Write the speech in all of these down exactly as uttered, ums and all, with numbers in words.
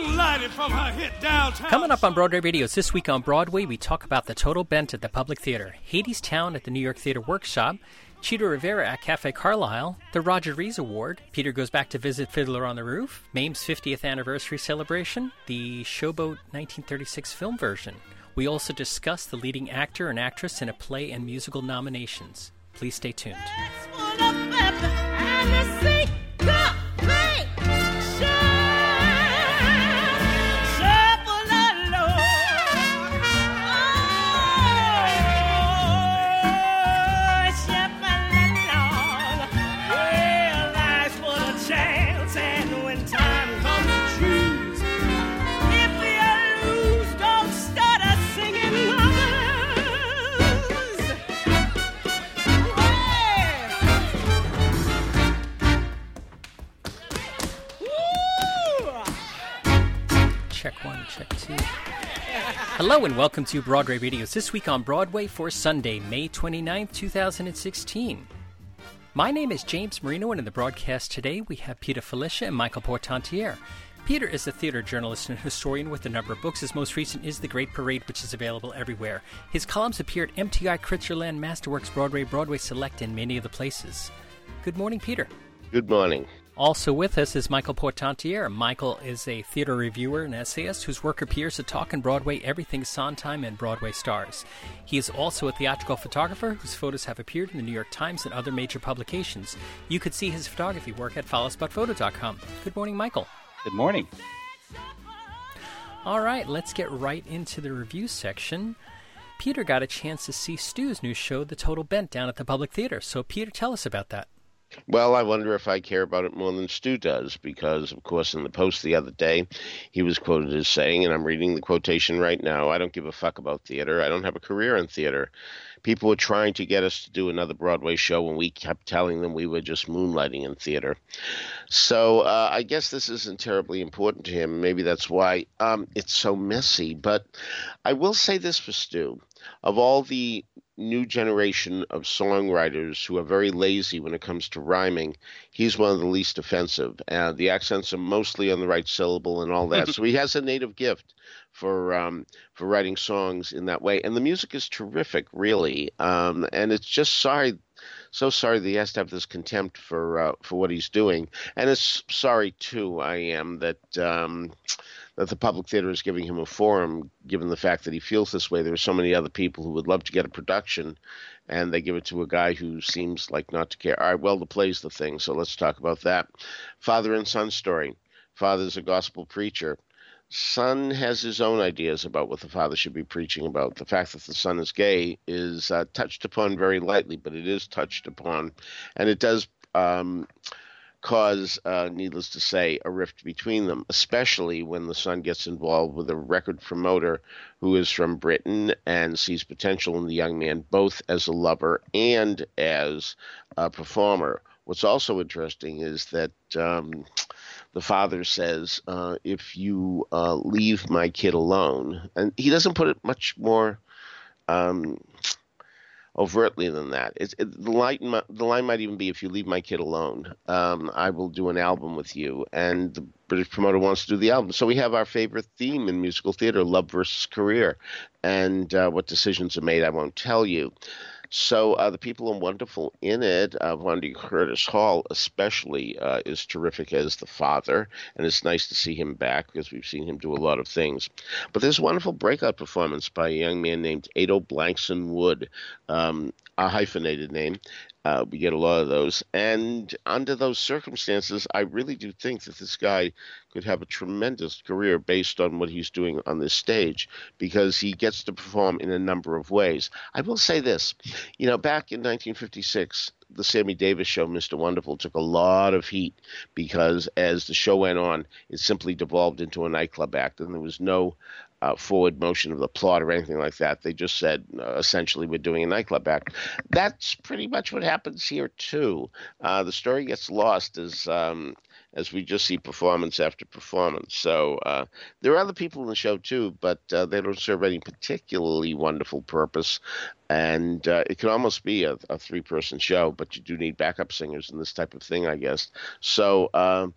Moonlighted from her hit downtown. Coming up on Broadway Radios this week on Broadway, we talk about the Total Bent at the Public Theater, Hadestown at the New York Theater Workshop, Cheetah Rivera at Cafe Carlisle, the Roger Rees Award, Peter goes back to visit Fiddler on the Roof, Mame's fiftieth anniversary celebration, the Showboat nineteen thirty-six film version. We also discuss the leading actor and actress in a play and musical nominations. Please stay tuned. Check one, check two. Hello and welcome to Broadway Radios this week on Broadway for Sunday, May twenty-ninth, two thousand sixteen. My name is James Marino, and in the broadcast today we have Peter Felicia and Michael Portantiere. Peter is a theater journalist and historian with a number of books. His most recent is The Great Parade, which is available everywhere. His columns appear at M T I, Kritzerland, Masterworks, Broadway, Broadway Select, and many other places. Good morning, Peter. Good morning. Also with us is Michael Portantiere. Michael is a theater reviewer and essayist whose work appears at Talk and Broadway, Everything Sondheim, and Broadway Stars. He is also a theatrical photographer whose photos have appeared in the New York Times and other major publications. You could see his photography work at follow spot photo dot com. Good morning, Michael. Good morning. All right, let's get right into the review section. Peter got a chance to see Stu's new show, The Total Bent, down at the Public Theater. So, Peter, tell us about that. Well, I wonder if I care about it more than Stu does, because, of course, in the Post the other day, he was quoted as saying, and I'm reading the quotation right now, I don't give a fuck about theater. I don't have a career in theater. People were trying to get us to do another Broadway show, and we kept telling them we were just moonlighting in theater. So uh, I guess this isn't terribly important to him. Maybe that's why um, it's so messy. But I will say this for Stu. Of all the new generation of songwriters who are very lazy when it comes to rhyming, he's one of the least offensive. Uh, the accents are mostly on the right syllable and all that. So he has a native gift for um, for writing songs in that way. And the music is terrific, really. Um, and it's just sorry, so sorry that he has to have this contempt for uh, for what he's doing. And it's sorry, too, I am, that... Um, that the Public Theater is giving him a forum, given the fact that he feels this way. There are so many other people who would love to get a production, and they give it to a guy who seems like not to care. All right, well, the play's the thing, so let's talk about that. Father and son story. Father's a gospel preacher. Son has his own ideas about what the father should be preaching about. The fact that the son is gay is uh, touched upon very lightly, but it is touched upon, and it does... Um, cause, uh, needless to say, a rift between them, especially when the son gets involved with a record promoter who is from Britain and sees potential in the young man, both as a lover and as a performer. What's also interesting is that um, the father says, uh, if you uh, leave my kid alone, and he doesn't put it much more... Um, overtly than that. It's, it, the, line, the line might even be, if you leave my kid alone, um, I will do an album with you. And the British promoter wants to do the album. So we have our favorite theme in musical theater, love versus career. And uh, what decisions are made, I won't tell you. So uh, the people are wonderful in it. Uh, Vondie Curtis Hall especially uh, is terrific as the father, and it's nice to see him back because we've seen him do a lot of things. But there's a wonderful breakout performance by a young man named Ado Blankson Wood, um, a hyphenated name. Uh, we get a lot of those. And under those circumstances, I really do think that this guy could have a tremendous career based on what he's doing on this stage, because he gets to perform in a number of ways. I will say this. You know, back in nineteen fifty-six, the Sammy Davis show, Mister Wonderful, took a lot of heat because as the show went on, it simply devolved into a nightclub act, and there was no uh, forward motion of the plot or anything like that. They just said, uh, essentially, we're doing a nightclub act. That's pretty much what happens here, too. Uh, the story gets lost as um, as we just see performance after performance. So uh, there are other people in the show, too, but uh, they don't serve any particularly wonderful purpose. And uh, it could almost be a, a three-person show, but you do need backup singers and this type of thing, I guess. So um,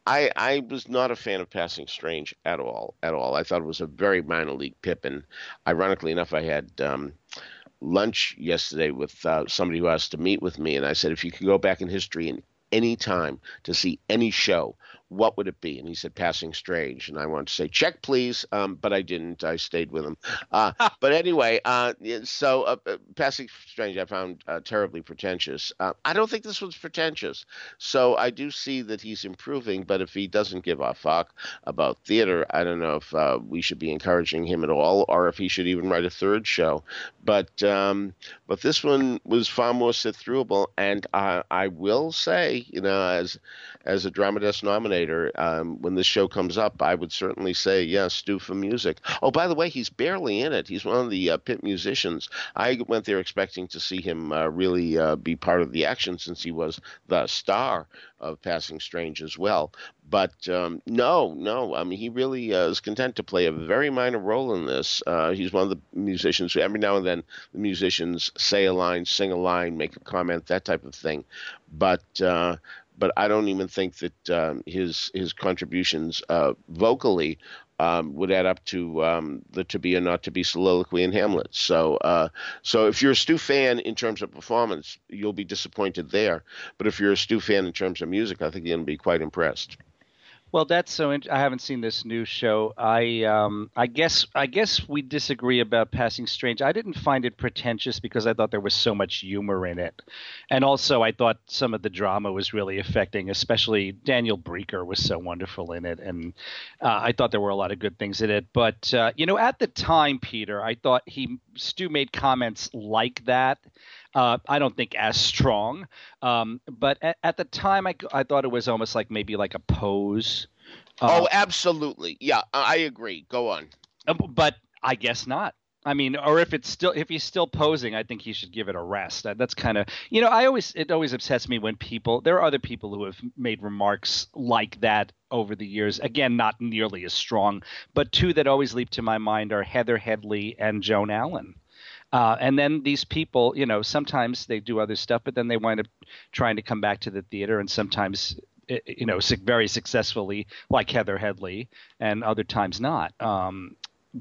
I I was not a fan of Passing Strange at all, at all. I thought it was a very minor league Pippin. Ironically enough, I had um, lunch yesterday with uh, somebody who asked to meet with me, and I said, if you could go back in history in any time to see any show, what would it be? And he said, Passing Strange. And I wanted to say, check, please. Um, but I didn't. I stayed with him. Uh, but anyway, uh, so uh, Passing Strange I found uh, terribly pretentious. Uh, I don't think this was pretentious. So I do see that he's improving. But if he doesn't give a fuck about theater, I don't know if uh, we should be encouraging him at all, or if he should even write a third show. But um, but this one was far more sit-throughable. And I, I will say, you know, as as a Drama Desk nominator, um, when this show comes up, I would certainly say, yes, Stu for music. Oh, by the way, he's barely in it. He's one of the uh, pit musicians. I went there expecting to see him uh, really uh, be part of the action, since he was the star of Passing Strange as well. But um, no, no, I mean, he really uh, is content to play a very minor role in this. Uh, he's one of the musicians who every now and then the musicians say a line, sing a line, make a comment, that type of thing. But uh, but I don't even think that um, his his contributions uh, vocally um, would add up to um, the to be or not to be soliloquy in Hamlet. So uh, so if you're a Stu fan in terms of performance, you'll be disappointed there. But if you're a Stu fan in terms of music, I think you're going to be quite impressed. Well, that's so. Int- I haven't seen this new show. I um, I guess I guess we disagree about Passing Strange. I didn't find it pretentious because I thought there was so much humor in it, and also I thought some of the drama was really affecting. Especially Daniel Breaker was so wonderful in it, and uh, I thought there were a lot of good things in it. But uh, you know, at the time, Peter, I thought he Stu made comments like that. Uh, I don't think as strong, um, but at, at the time, I, I thought it was almost like maybe like a pose. Uh, oh, absolutely, yeah, I agree. Go on. But I guess not. I mean, or if it's still if he's still posing, I think he should give it a rest. That, that's kind of you know, I always it always upsets me when people there are other people who have made remarks like that over the years. Again, not nearly as strong, but two that always leap to my mind are Heather Headley and Joan Allen. Uh, and then these people, you know, sometimes they do other stuff, but then they wind up trying to come back to the theater, and sometimes, you know, very successfully, like Heather Headley, and other times not. Um,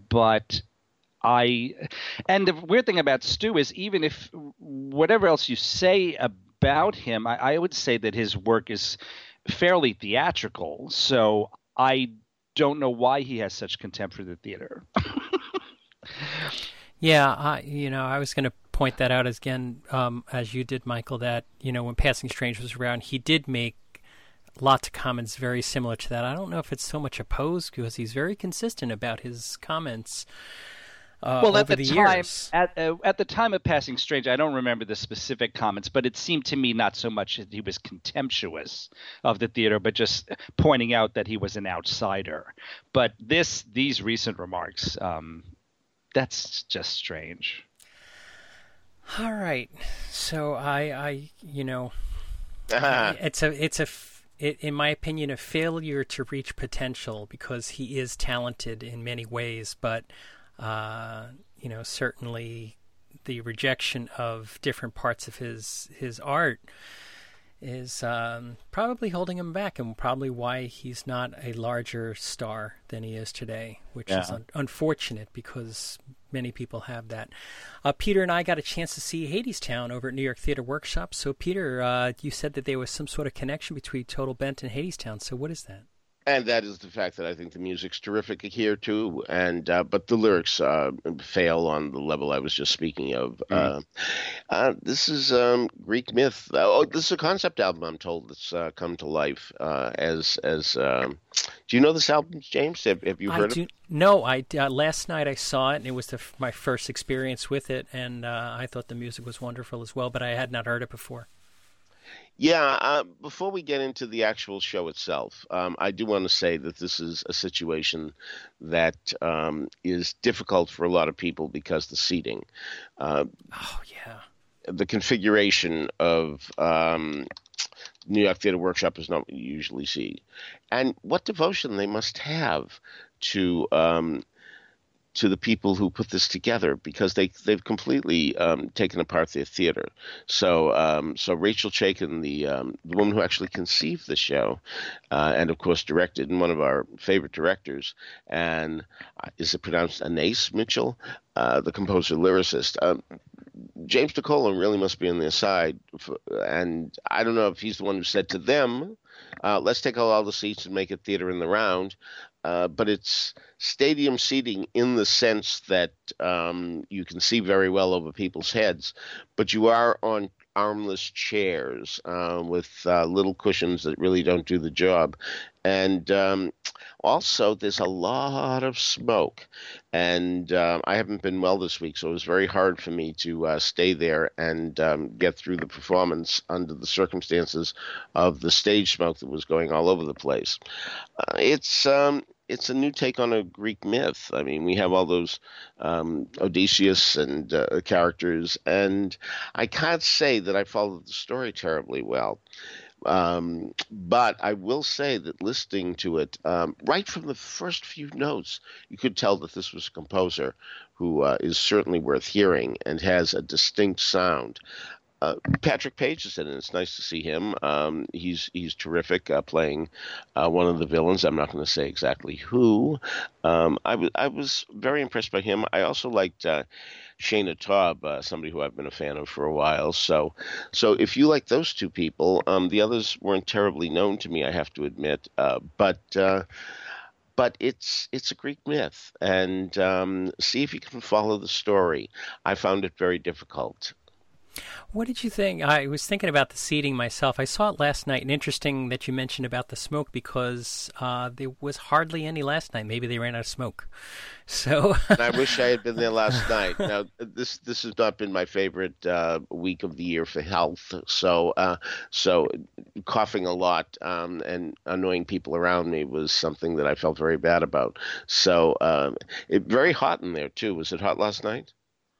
but I – and the weird thing about Stu is even if whatever else you say about him, I, I would say that his work is fairly theatrical. So I don't know why he has such contempt for the theater. Yeah, I, you know, I was going to point that out as again, um, as you did, Michael, that, you know, when Passing Strange was around, he did make lots of comments very similar to that. I don't know if it's so much a pose because he's very consistent about his comments uh, well, over at the, the time, years. At, uh, at the time of Passing Strange, I don't remember the specific comments, but it seemed to me not so much that he was contemptuous of the theater, but just pointing out that he was an outsider. But this, these recent remarks, um, that's just strange. All right. So I, I you know, uh-huh. it's a, it's a, it, in my opinion, a failure to reach potential because he is talented in many ways, but, uh, you know, certainly the rejection of different parts of his, his art is um, probably holding him back, and probably why he's not a larger star than he is today, which yeah. is un- unfortunate because many people have that. Uh, Peter and I got a chance to see Hadestown over at New York Theater Workshop. So, Peter, uh, you said that there was some sort of connection between Total Bent and Hadestown. So what is that? And that is the fact that I think the music's terrific here too, and uh, but the lyrics uh, fail on the level I was just speaking of. Mm. Uh, uh, this is um, Greek myth. Oh, this is a concept album, I'm told, that's uh, come to life. Uh, as as um, do you know this album, James? Have, have you heard I do, of it? No, I uh, last night I saw it, and it was the, my first experience with it, and uh, I thought the music was wonderful as well, but I had not heard it before. Yeah, uh, before we get into the actual show itself, um, I do want to say that this is a situation that um, is difficult for a lot of people because the seating. Uh, oh, yeah. The configuration of um, New York Theater Workshop is not what you usually see. And what devotion they must have to um, to the people who put this together, because they they've completely um, taken apart their theater. So um, so Rachel Chaikin, the um, the woman who actually conceived the show, uh, and of course directed, and one of our favorite directors, and uh, is it pronounced Anais Mitchell, uh, the composer lyricist. Um, James DeColo really must be on their side, for, and I don't know if he's the one who said to them, uh, let's take out all the seats and make it theater in the round. Uh, but it's stadium seating in the sense that um, you can see very well over people's heads, but you are on armless chairs uh, with uh, little cushions that really don't do the job. And um, also, there's a lot of smoke. And uh, I haven't been well this week, so it was very hard for me to uh, stay there and um, get through the performance under the circumstances of the stage smoke that was going all over the place. Uh, it's um, it's a new take on a Greek myth. I mean, we have all those um, Odysseus and uh, characters, and I can't say that I followed the story terribly well. Um, but I will say that listening to it, um, right from the first few notes, you could tell that this was a composer who uh, is certainly worth hearing and has a distinct sound. Uh, Patrick Page is in it. It's nice to see him. Um, he's he's terrific, uh, playing uh, one of the villains. I'm not going to say exactly who. Um, I was I was very impressed by him. I also liked uh, Shayna Taub, uh, somebody who I've been a fan of for a while. So, so if you like those two people, um, the others weren't terribly known to me, I have to admit. Uh, but uh, but it's it's a Greek myth, and um, see if you can follow the story. I found it very difficult. What did you think? I was thinking about the seating myself. I saw it last night, and interesting that you mentioned about the smoke, because uh, there was hardly any last night. Maybe they ran out of smoke. So and I wish I had been there last night. Now, this this has not been my favorite uh, week of the year for health. So uh, so coughing a lot um, and annoying people around me was something that I felt very bad about. So um, it very hot in there too. Was it hot last night?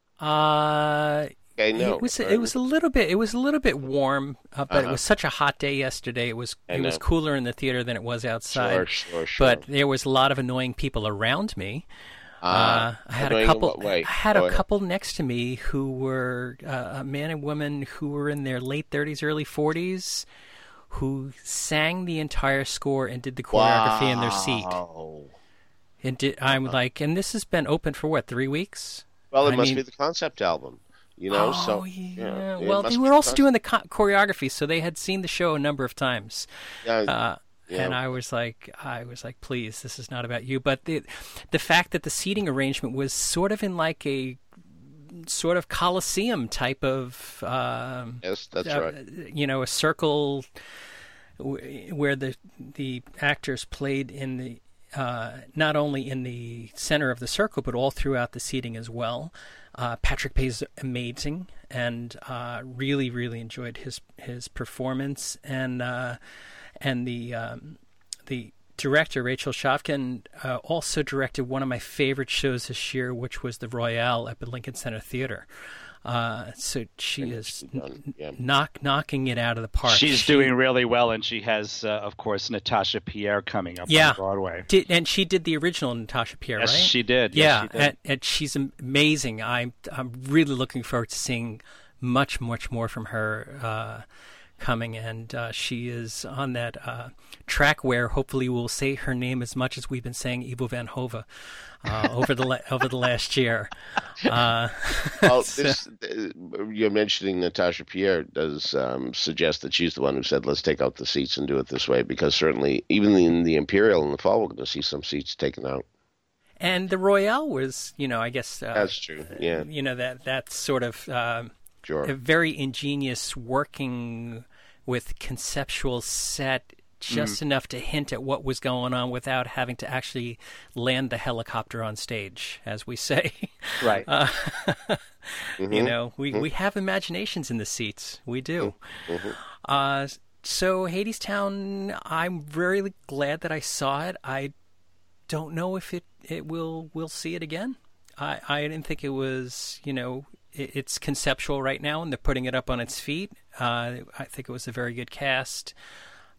Uh. Okay, no, it was right? it was a little bit it was a little bit warm, uh, but uh-huh. it was such a hot day yesterday. It was I it know. was cooler in the theater than it was outside. Sure, sure, sure. But there was a lot of annoying people around me. Uh, uh, I had annoying a in couple. what way? I had Go a ahead. couple next to me who were uh, a man and woman who were in their late thirties, early forties, who sang the entire score and did the choreography in their seat. Wow. And did, I'm like, and this has been open for what, three weeks? Well, it I must mean, be the concept album. You know, oh, so yeah. it Well, must they be were also concept- doing the co- choreography, so they had seen the show a number of times. Yeah, Uh, yeah. And I was like, I was like, please, this is not about you. But the the fact that the seating arrangement was sort of in like a sort of Colosseum type of, um, Yes, that's uh, right. you know, a circle w- where the the actors played in the. Uh, not only in the center of the circle, but all throughout the seating as well. Uh, Patrick Page is amazing, and uh, really, really enjoyed his his performance. And uh, and the um, the director Rachel Chavkin uh, also directed one of my favorite shows this year, which was the Royale at the Lincoln Center Theater. Uh, so she is n- Yeah. knock knocking it out of the park. She's She- doing really well, and she has, uh, of course, Natasha Pierre coming up Yeah. on Broadway. Did, and she did the original Natasha Pierre, Yes, right? she did. Yeah, Yes, she did. And, and she's amazing. I'm I'm really looking forward to seeing much, much more from her uh, coming. And uh, she is on that uh, track where hopefully we'll say her name as much as we've been saying Ivo Van Hove uh, over the la- over the last year. Uh, Well, this, uh, you're mentioning Natasha Pierre does um, suggest that she's the one who said, let's take out the seats and do it this way, because certainly even in the Imperial in the fall, we're going to see some seats taken out. and the Royale was, you know, I guess uh, That's true, yeah, you know that that's sort of. Um, sure. a very ingenious working with conceptual set, just Mm-hmm. enough to hint at what was going on without having to actually land the helicopter on stage, as we say. Right. Uh, Mm-hmm. You know, we, we have imaginations in the seats. We do. Mm-hmm. Uh, so Hadestown, I'm very glad that I saw it. I don't know if it, it will we'll see it again. I, I didn't think it was, you know, it, it's conceptual right now, and they're putting it up on its feet. Uh, I think it was a very good cast.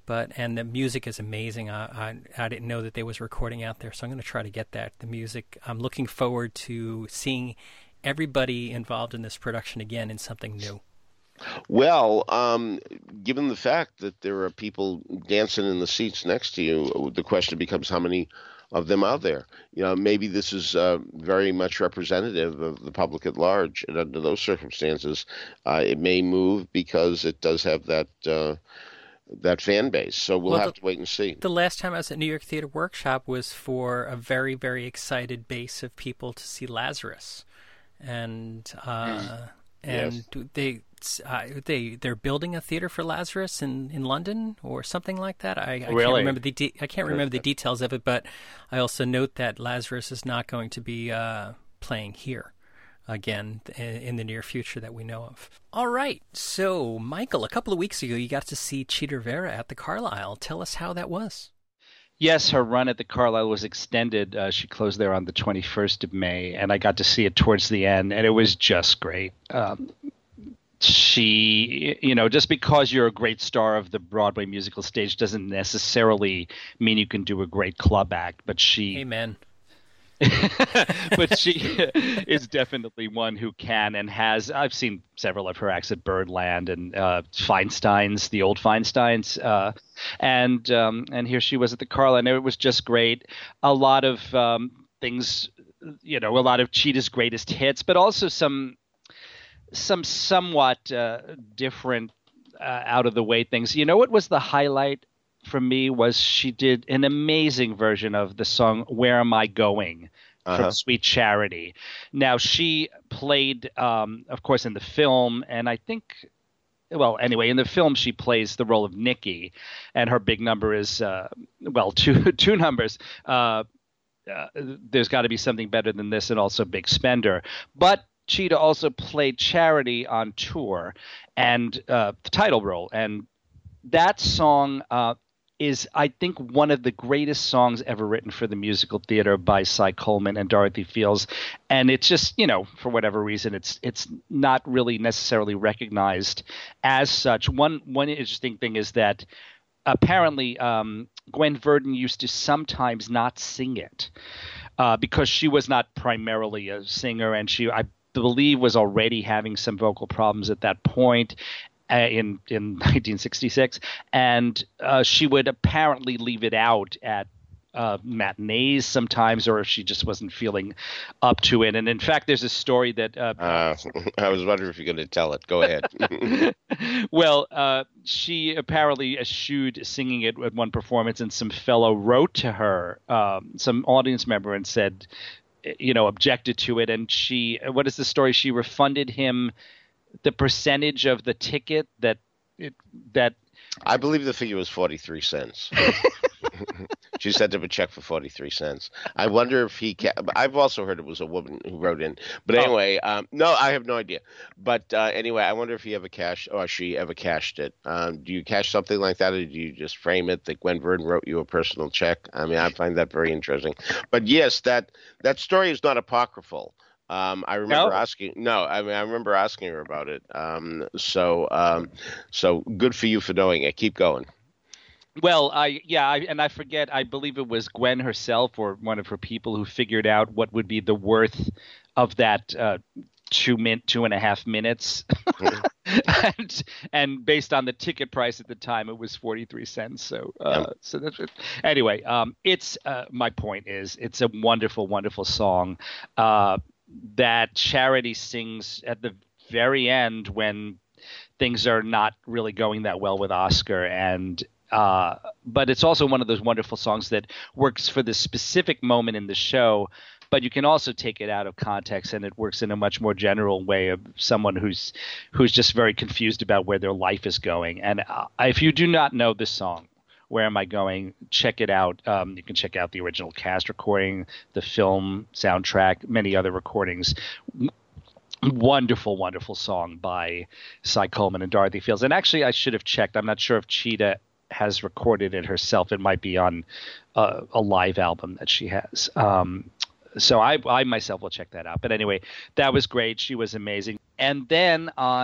But and the music is amazing. I, I I didn't know that they was recording out there, so I'm going to try to get that. The music. I'm looking forward to seeing everybody involved in this production again in something new. Well, um, given the fact that there are people dancing in the seats next to you, the question becomes how many of them are there? You know, maybe this is uh, very much representative of the public at large, and under those circumstances, uh, it may move because it does have that uh, that fan base. So we'll, well have the, to wait and see. The last time I was at New York Theater Workshop was for a very, very excited base of people to see Lazarus, and uh, and Yes. they. Uh, they they're building a theater for Lazarus in, in London or something like that. I, I can't Really? remember the de- I can't remember the details of it, but I also note that Lazarus is not going to be uh, playing here again in, in the near future that we know of. All right, so Michael, a couple of weeks ago you got to see Chita Rivera at the Carlisle. Tell us how that was. Yes, her run at the Carlisle was extended. Uh, she closed there on the twenty-first of May, and I got to see it towards the end, and it was just great. Um, She, you know, just because you're a great star of the Broadway musical stage doesn't necessarily mean you can do a great club act. But she, Amen. but she is definitely one who can and has. I've seen several of her acts at Birdland and uh, Feinstein's, the old Feinstein's, uh, and um, and here she was at the Carlisle, and it was just great. A lot of um, things, you know, a lot of Chita's greatest hits, but also some. some somewhat uh, different uh, out of the way things. You know what was the highlight for me was she did an amazing version of the song Where Am I Going Uh-huh. from Sweet Charity. Now she played, um, of course, in the film, and I think well, anyway, in the film she plays the role of Nikki, and her big number is uh, well, two two numbers. Uh, uh, there's got to be something better than this, and also Big Spender. But Chita also played Charity on tour, and uh, the title role, and that song uh, is, I think, one of the greatest songs ever written for the musical theater by Cy Coleman and Dorothy Fields. And it's just, you know, for whatever reason, it's it's not really necessarily recognized as such. One one interesting thing is that apparently um, Gwen Verdon used to sometimes not sing it uh, because she was not primarily a singer, and she, I believe, was already having some vocal problems at that point uh, in in nineteen sixty-six, and uh, she would apparently leave it out at uh, matinees sometimes, or if she just wasn't feeling up to it. And in fact, there's a story that uh, Uh, I was wondering if you're going to tell it. Go ahead. well, uh, she apparently eschewed singing it at one performance, and some fellow wrote to her, um, some audience member, and said, you know, objected to it. And she, what is the story? She refunded him the percentage of the ticket that it, that. I believe the figure was forty-three cents. She sent him a check for forty-three cents. I wonder if he ca- I've also heard it was a woman who wrote in. But anyway, um, no, I have no idea. But uh, anyway, I wonder if he ever cashed or she ever cashed it. Um, do you cash something like that, or do you just frame it that Gwen Verdon wrote you a personal check? I mean, I find that very interesting. But yes, that, that story is not apocryphal. Um, I remember No? asking. No, I mean, I remember asking her about it. Um, so, um, so good for you for knowing it. Keep going. Well, I yeah, I, and I forget. I believe it was Gwen herself or one of her people who figured out what would be the worth of that uh, two min, two and a half minutes, and, and based on the ticket price at the time, it was forty-three cents. So, uh, Yep. so that's it. Anyway. Um, it's uh, my point is it's a wonderful, wonderful song uh, that Charity sings at the very end when things are not really going that well with Oscar, and Uh, but it's also one of those wonderful songs that works for this specific moment in the show, but you can also take it out of context and it works in a much more general way of someone who's who's just very confused about where their life is going. And uh, if you do not know this song, Where Am I Going? Check it out. Um, you can check out the original cast recording, the film soundtrack, many other recordings. Wonderful, wonderful song by Cy Coleman and Dorothy Fields. And actually, I should have checked. I'm not sure if Chita has recorded it herself. It might be on uh, a live album that she has. Um, so I, I myself will check that out. But anyway, that was great. She was amazing. And then on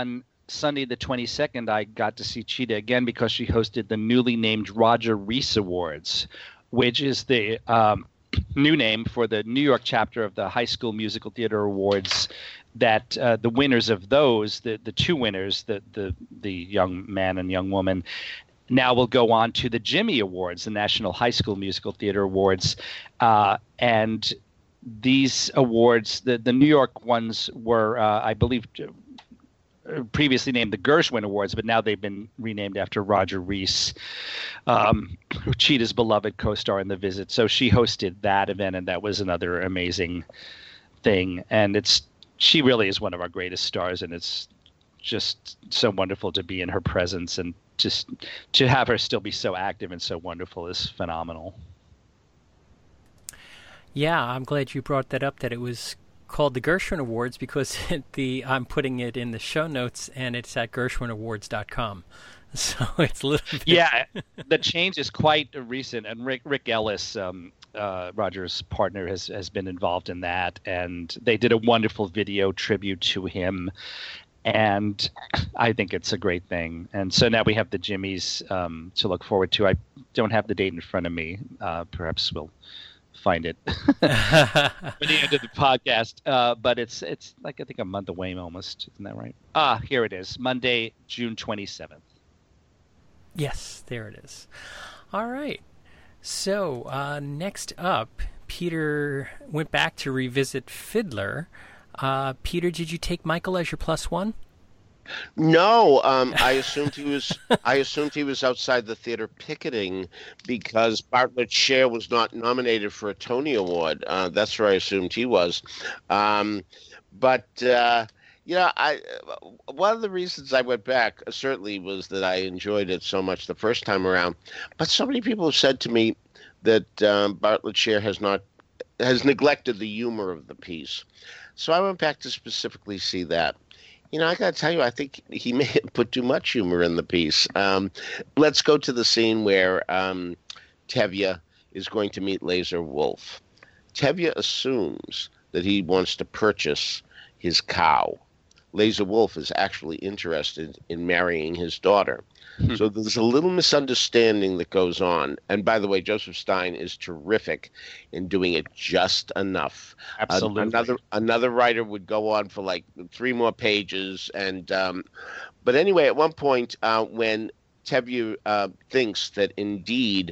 Sunday the twenty-second, I got to see Chita again because she hosted the newly named Roger Rees Awards, which is the um, new name for the New York chapter of the High School Musical Theater Awards. That uh, the winners of those, the the two winners, the the the young man and young woman, now will go on to the Jimmy Awards, the National High School Musical Theater Awards, uh, and these awards, the the New York ones were, uh, I believe, previously named the Gershwin Awards, but now they've been renamed after Roger Rees, um, Chita's beloved co-star in The Visit. So she hosted that event, and that was another amazing thing. And it's she really is one of our greatest stars, and it's just so wonderful to be in her presence, and just to have her still be so active and so wonderful is phenomenal. Yeah, I'm glad you brought that up, that it was called the Gershwin Awards, because it, the I'm putting it in the show notes, and it's at gershwin awards dot com. So it's a little bit... Yeah, the change is quite recent, and Rick Rick Ellis, um, uh, Roger's partner, has, has been involved in that, and they did a wonderful video tribute to him, and I think it's a great thing. And so now we have the Jimmys um, to look forward to. I don't have the date in front of me. Uh, perhaps we'll find it at the end of the podcast, uh, but it's it's like I think a month away almost, isn't that right? Ah, here it is, Monday, June twenty-seventh. Yes, there it is. All right. So uh, next up, Peter went back to revisit Fiddler. Uh, Peter, did you take Michael as your plus one? No, um, I assumed he was. I assumed he was outside the theater picketing because Bartlett Sher was not nominated for a Tony Award. Uh, that's where I assumed he was. Um, but uh, you know, I one of the reasons I went back uh, certainly was that I enjoyed it so much the first time around. But so many people have said to me that um, Bartlett Sher has not has neglected the humor of the piece. So I went back to specifically see that. You know, I got to tell you, I think he may have put too much humor in the piece. Um, let's go to the scene where um, Tevye is going to meet Laser Wolf. Tevye assumes that he wants to purchase his cow. Laser Wolf is actually interested in marrying his daughter. So there's a little misunderstanding that goes on. And by the way, Joseph Stein is terrific in doing it just enough. Absolutely. Uh, another another writer would go on for like three more pages. And um, but anyway, at one point uh, when Tevye uh, thinks that indeed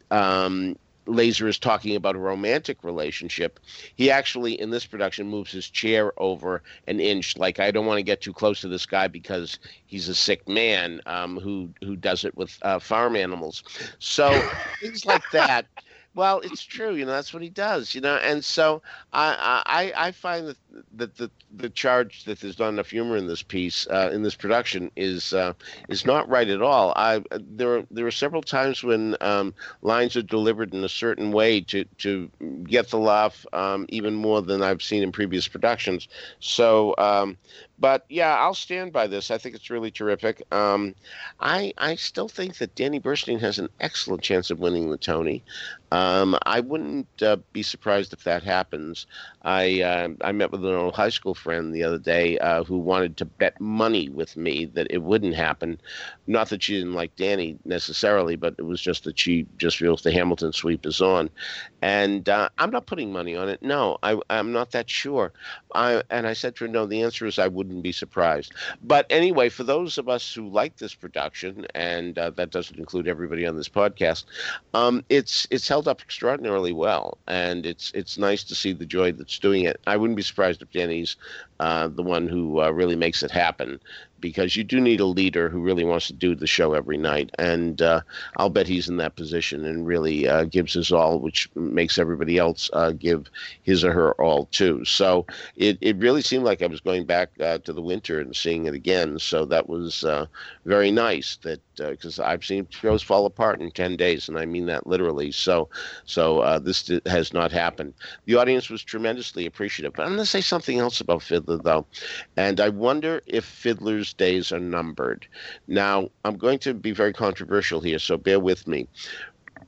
um, Laser is talking about a romantic relationship, he actually, in this production, moves his chair over an inch. Like, I don't want to get too close to this guy because he's a sick man um, who who does it with uh, farm animals. So things like that. Well, it's true, you know, that's what he does, you know, and so I I, I find that, that the the charge that there's not enough humor in this piece, uh, in this production, is uh, is not right at all. I there are, there are several times when um, lines are delivered in a certain way to, to get the laugh um, even more than I've seen in previous productions. So, um, but yeah, I'll stand by this. I think it's really terrific. Um, I I still think that Danny Burstein has an excellent chance of winning the Tony. Um, I wouldn't uh, be surprised if that happens. I uh, I met with an old high school friend the other day uh, who wanted to bet money with me that it wouldn't happen. Not that she didn't like Danny necessarily, but it was just that she just feels the Hamilton sweep is on. And uh, I'm not putting money on it. No, I, I'm not that sure. I, and I said to her, no, the answer is I wouldn't be surprised. But anyway, for those of us who like this production, and uh, that doesn't include everybody on this podcast, um, it's it's held up extraordinarily well, and it's it's nice to see the joy that's doing it. I wouldn't be surprised if Danny's uh, the one who uh, really makes it happen, because you do need a leader who really wants to do the show every night, and uh, I'll bet he's in that position and really uh, gives his all, which makes everybody else uh, give his or her all too. So it, it really seemed like I was going back uh, to the winter and seeing it again, so that was uh, very nice, that because uh, I've seen shows fall apart in ten days, and I mean that literally. So so uh, this has not happened. The audience was tremendously appreciative. But I'm going to say something else about Fiddler, though, and I wonder if Fiddler's days are numbered. Now, I'm going to be very controversial here, so bear with me.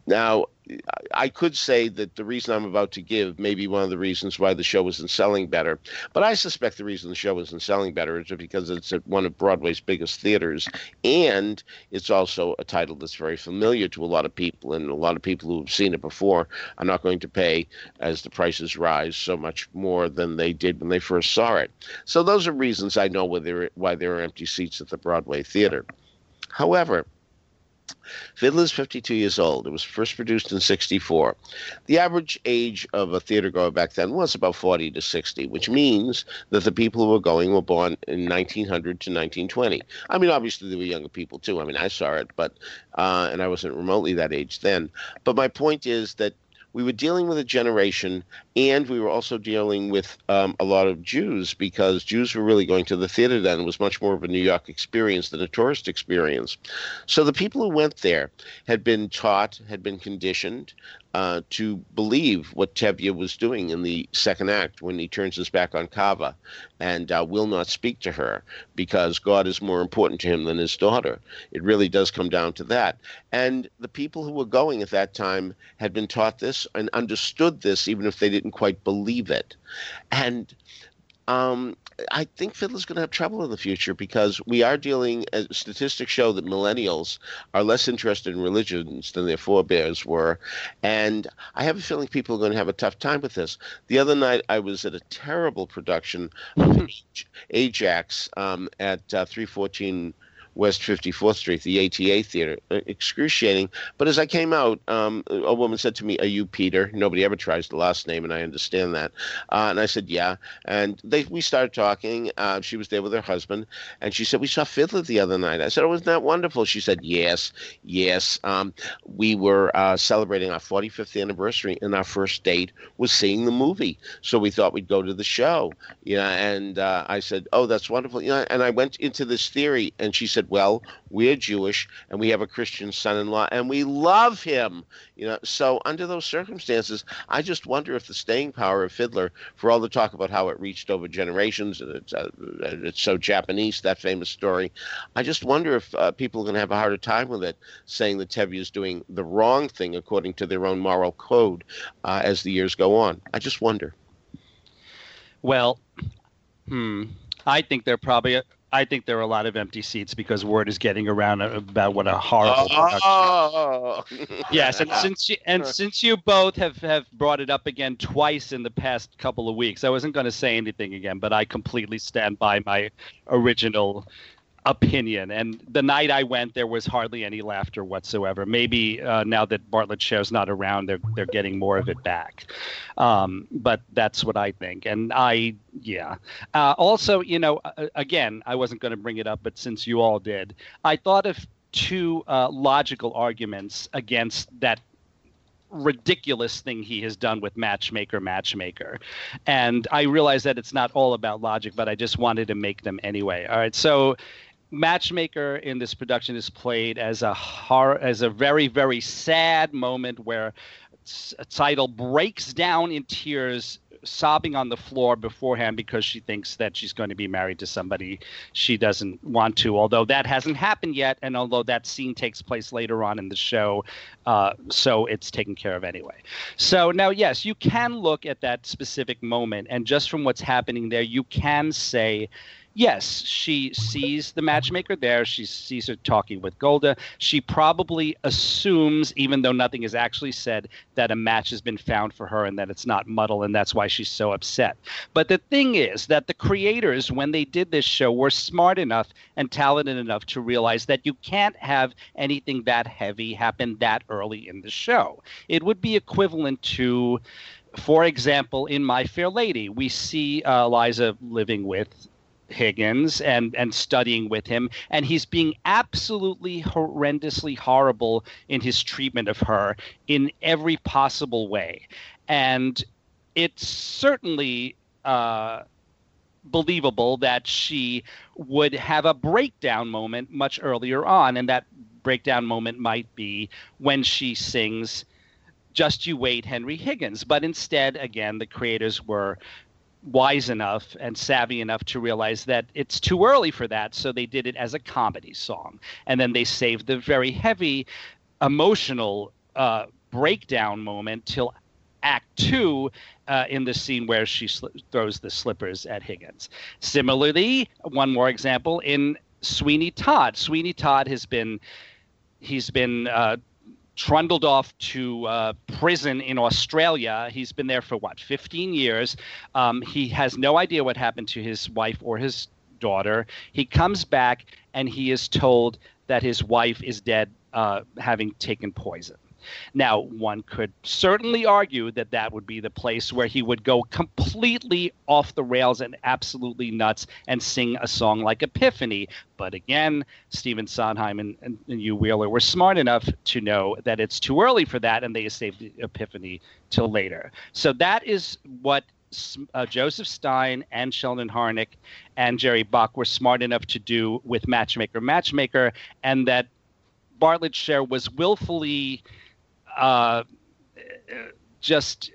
Now, I could say that the reason I'm about to give may be one of the reasons why the show isn't selling better, but I suspect the reason the show isn't selling better is because it's at one of Broadway's biggest theaters, and it's also a title that's very familiar to a lot of people, and a lot of people who have seen it before are not going to pay, as the prices rise, so much more than they did when they first saw it. So those are reasons I know why there, why there are empty seats at the Broadway theater. However, Fiddler's fifty-two years old. It was first produced in sixty-four. The average age of a theater goer back then was about forty to sixty, which means that the people who were going were born in nineteen hundred to nineteen twenty. I mean, obviously there were younger people too. I mean, I saw it, but uh, and I wasn't remotely that age then. But my point is that we were dealing with a generation, and we were also dealing with um, a lot of Jews, because Jews were really going to the theater then. It was much more of a New York experience than a tourist experience. So the people who went there had been taught, had been conditioned uh, to believe what Tevye was doing in the second act when he turns his back on Kava and uh, will not speak to her because God is more important to him than his daughter. It really does come down to that. And the people who were going at that time had been taught this and understood this, even if they didn't quite believe it. And um, I think Fiddler's going to have trouble in the future, because we are dealing, as statistics show, that millennials are less interested in religions than their forebears were. And I have a feeling people are going to have a tough time with this. The other night, I was at a terrible production of Ajax um, at uh, three fourteen West fifty-fourth Street, the A T A Theater. Excruciating. But as I came out, um, a woman said to me, "Are you Peter?" Nobody ever tries the last name, and I understand that. Uh, and I said, "Yeah." And they we started talking. Uh, she was there with her husband, and she said, "We saw Fiddler the other night." I said, "Oh, wasn't that wonderful?" She said, "Yes, yes. Um, we were uh, celebrating our forty-fifth anniversary, and our first date was seeing the movie. So we thought we'd go to the show." Yeah, and uh, I said, "Oh, that's wonderful." You know, and I went into this theory, and she said, "Well, we're Jewish and we have a Christian son-in-law and we love him." You know, so under those circumstances, I just wonder if the staying power of Fiddler, for all the talk about how it reached over generations and it's, uh, it's so Japanese, that famous story, I just wonder if uh, people are going to have a harder time with it, saying that Tevye is doing the wrong thing according to their own moral code uh, as the years go on. I just wonder. Well, hmm, I think they're probably... I think there are a lot of empty seats because word is getting around about what a horrible oh. production. Yes, and since you, and since you both have, have brought it up again twice in the past couple of weeks, I wasn't going to say anything again, but I completely stand by my original opinion. And the night I went, there was hardly any laughter whatsoever. Maybe uh, now that Bartlett Sher's not around, they're they're getting more of it back. Um, but that's what I think. And I, yeah. Uh, also, you know, again, I wasn't going to bring it up, but since you all did, I thought of two uh, logical arguments against that ridiculous thing he has done with Matchmaker, Matchmaker. And I realize that it's not all about logic, but I just wanted to make them anyway. All right, so Matchmaker in this production is played as a hor- as a very, very sad moment where Tzeitel breaks down in tears, sobbing on the floor beforehand because she thinks that she's going to be married to somebody she doesn't want to, although that hasn't happened yet, and although that scene takes place later on in the show, uh, so it's taken care of anyway. So now, yes, you can look at that specific moment, and just from what's happening there, you can say, yes, she sees the matchmaker there. She sees her talking with Golda. She probably assumes, even though nothing is actually said, that a match has been found for her and that it's not muddle, and that's why she's so upset. But the thing is that the creators, when they did this show, were smart enough and talented enough to realize that you can't have anything that heavy happen that early in the show. It would be equivalent to, for example, in My Fair Lady, we see uh, Eliza living with Higgins and and studying with him, and he's being absolutely horrendously horrible in his treatment of her in every possible way. And it's certainly uh believable that she would have a breakdown moment much earlier on, and that breakdown moment might be when she sings Just You Wait, Henry Higgins. But instead, again, the creators were wise enough and savvy enough to realize that it's too early for that, so they did it as a comedy song. And then they saved the very heavy emotional uh, breakdown moment till Act Two, uh, in the scene where she sli- throws the slippers at Higgins. Similarly, one more example in Sweeney Todd. Sweeney Todd has been he's been uh, trundled off to uh, prison in Australia. He's been there for what, fifteen years. Um, he has no idea what happened to his wife or his daughter. He comes back and he is told that his wife is dead, uh, having taken poison. Now, one could certainly argue that that would be the place where he would go completely off the rails and absolutely nuts and sing a song like Epiphany. But again, Stephen Sondheim and, and, and Hugh Wheeler were smart enough to know that it's too early for that, and they saved the Epiphany till later. So that is what uh, Joseph Stein and Sheldon Harnick and Jerry Buck were smart enough to do with Matchmaker Matchmaker, and that Bartlett Sher was willfully Uh, just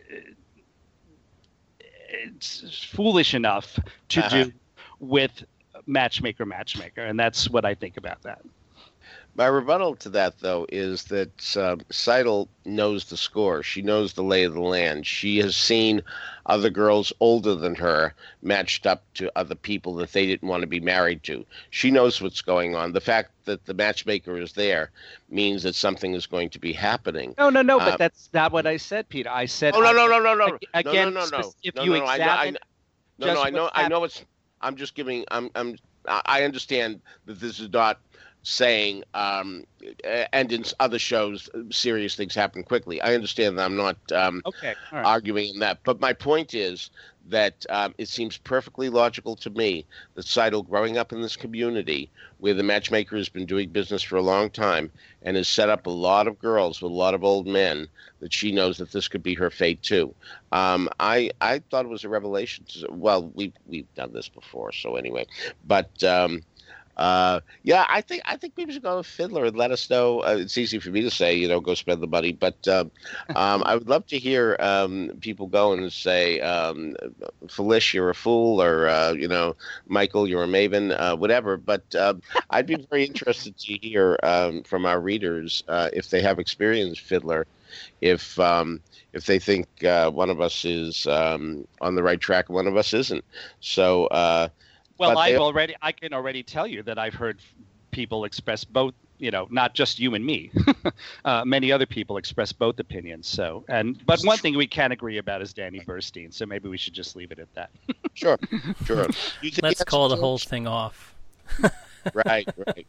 it's foolish enough to uh-huh. do with Matchmaker Matchmaker, and that's what I think about that. My rebuttal to that, though, is that uh, Seidel knows the score. She knows the lay of the land. She has seen other girls older than her matched up to other people that they didn't want to be married to. She knows what's going on. The fact that the matchmaker is there means that something is going to be happening. No, no, no, but uh, that's not what I said, Peter. I said Oh no, I, no, no, no, no, again, no, no, no, no. if no, you no, no, examine, I know, I know, no, no, I know, I know it's. I'm just giving. I'm. I'm. I understand that this is not saying, um, and in other shows, serious things happen quickly. I understand that. I'm not um, okay, all right. arguing in that. But my point is that um, it seems perfectly logical to me that Seidel, growing up in this community where the matchmaker has been doing business for a long time and has set up a lot of girls with a lot of old men, that she knows that this could be her fate too. Um, I I thought it was a revelation. To, well, we we've done this before, so anyway. But um, Uh, yeah, I think I think people should go with Fiddler and let us know. Uh, it's easy for me to say, you know, go spend the money, but um, um, I would love to hear um, people go and say, um, Felish, you're a fool, or uh, you know, Michael, you're a maven, uh, whatever. But uh, I'd be very interested to hear um, from our readers uh, if they have experienced Fiddler, if um, if they think uh, one of us is um, on the right track, one of us isn't. So. Uh, Well, But I've they- already, I can already tell you that I've heard people express both, you know, not just you and me, uh, many other people express both opinions. So, and, but one thing we can agree about is Danny Burstein. So maybe we should just leave it at that. Sure, sure. You think Let's that's call the true? whole thing off. Right, right.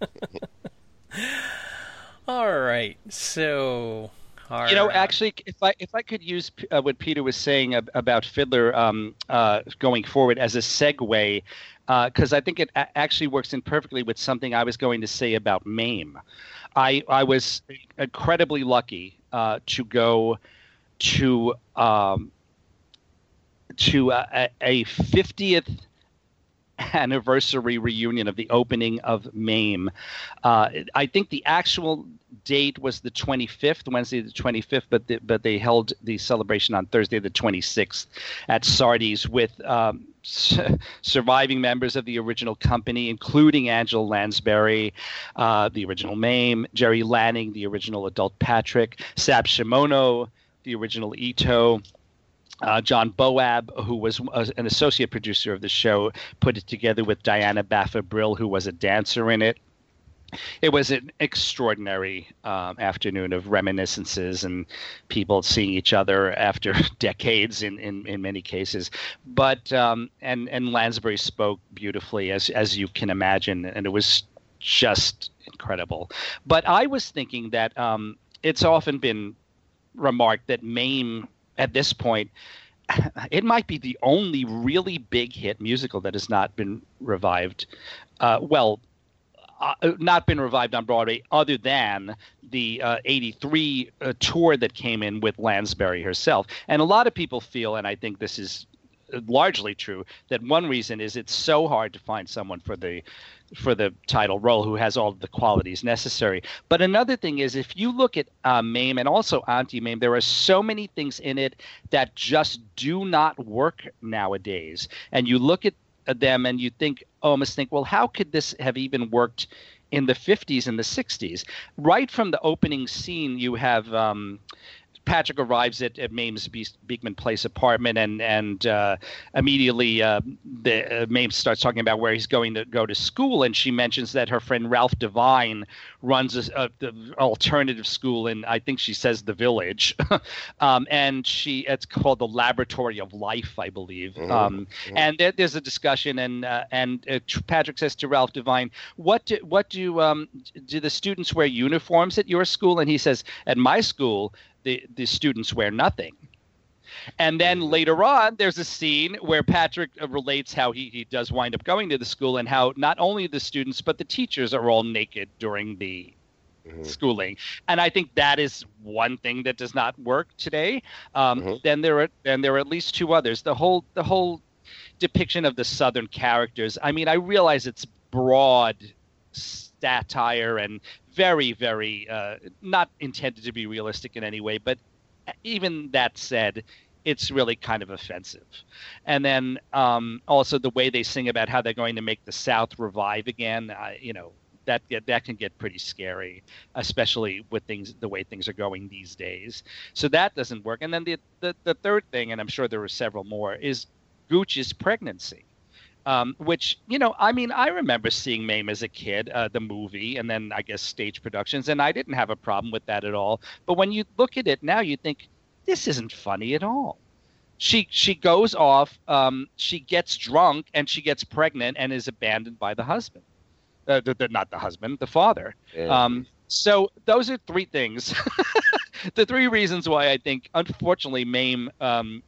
All right. So, our, You know, uh, actually, if I if I could use uh, what Peter was saying ab- about Fiddler um, uh, going forward as a segue, because uh, I think it a- actually works in perfectly with something I was going to say about MAME. I I was incredibly lucky uh, to go to um, to a, a fiftieth anniversary reunion of the opening of MAME. Uh, I think the actual date was the twenty-fifth, Wednesday the twenty-fifth, but the, but they held the celebration on Thursday the twenty-sixth at Sardi's with um, s- surviving members of the original company, including Angela Lansbury, uh, the original MAME, Jerry Lanning, the original adult Patrick, Sab Shimono, the original Ito, Uh, John Boab, who was uh, an associate producer of the show, put it together with Diana Baffa-Brill, who was a dancer in it. It was an extraordinary um, afternoon of reminiscences and people seeing each other after decades in, in, in many cases. But um, and and Lansbury spoke beautifully, as as you can imagine, and it was just incredible. But I was thinking that um, it's often been remarked that MAME, at this point, it might be the only really big hit musical that has not been revived. Uh, well, uh, not been revived on Broadway, other than the uh, eighty-three uh, tour that came in with Lansbury herself. And a lot of people feel, and I think this is largely true, that one reason is it's so hard to find someone for the for the title role who has all the qualities necessary. But another thing is, if you look at uh, MAME and also Auntie MAME, there are so many things in it that just do not work nowadays. And you look at them and you think, almost think, well, how could this have even worked in the fifties and the sixties. Right from the opening scene, you have um, Patrick arrives at, at Mame's Be- Beekman Place apartment, and and uh, immediately uh, the uh, Mame starts talking about where he's going to go to school, and she mentions that her friend Ralph Devine runs a, a, the alternative school in, I think she says, the Village, um, and she it's called the Laboratory of Life, I believe. Mm-hmm. Um, mm-hmm. And there, there's a discussion, and uh, and uh, Patrick says to Ralph Devine, "What do what do um, do the students wear uniforms at your school?" And he says, "At my school, the, the students wear nothing." And then later on, there's a scene where Patrick relates how he, he does wind up going to the school, and how not only the students but the teachers are all naked during the mm-hmm. schooling. And I think that is one thing that does not work today. Um, mm-hmm. Then there are then there are at least two others. The whole the whole depiction of the Southern characters. I mean, I realize it's broad satire and very, very uh, not intended to be realistic in any way. But even that said, it's really kind of offensive. And then um, also the way they sing about how they're going to make the South revive again, uh, you know, that that can get pretty scary, especially with things the way things are going these days. So that doesn't work. And then the the, the third thing, and I'm sure there were several more, is Gooch's pregnancy. Um, which, you know, I mean, I remember seeing Mame as a kid, uh, the movie, and then I guess stage productions, and I didn't have a problem with that at all. But when you look at it now, you think, this isn't funny at all. She she goes off, um, she gets drunk, and she gets pregnant and is abandoned by the husband. Uh, the, the, not the husband, the father. Yeah. Um, so those are three things. The three reasons why I think, unfortunately, Mame um,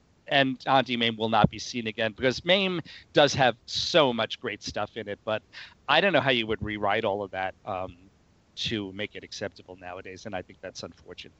and Auntie Mame will not be seen again, because Mame does have so much great stuff in it, but I don't know how you would rewrite all of that um, to make it acceptable nowadays, and I think that's unfortunate.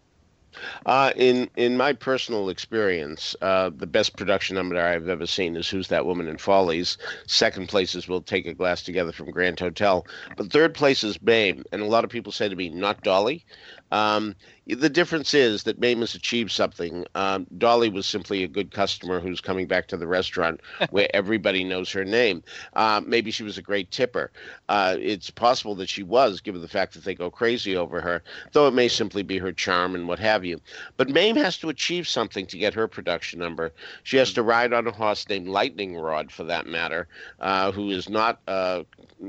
Uh, in in my personal experience, uh, the best production number I've ever seen is Who's That Woman in Follies. Second place is We'll Take a Glass Together from Grand Hotel. But third place is Mame, and a lot of people say to me, not Dolly. Um, the difference is that Mame has achieved something. Um, Dolly was simply a good customer who's coming back to the restaurant where everybody knows her name. Uh, maybe she was a great tipper. Uh, it's possible that she was, given the fact that they go crazy over her, though it may simply be her charm and what have you. But Mame has to achieve something to get her production number. She has to ride on a horse named Lightning Rod, for that matter, uh, who is not uh,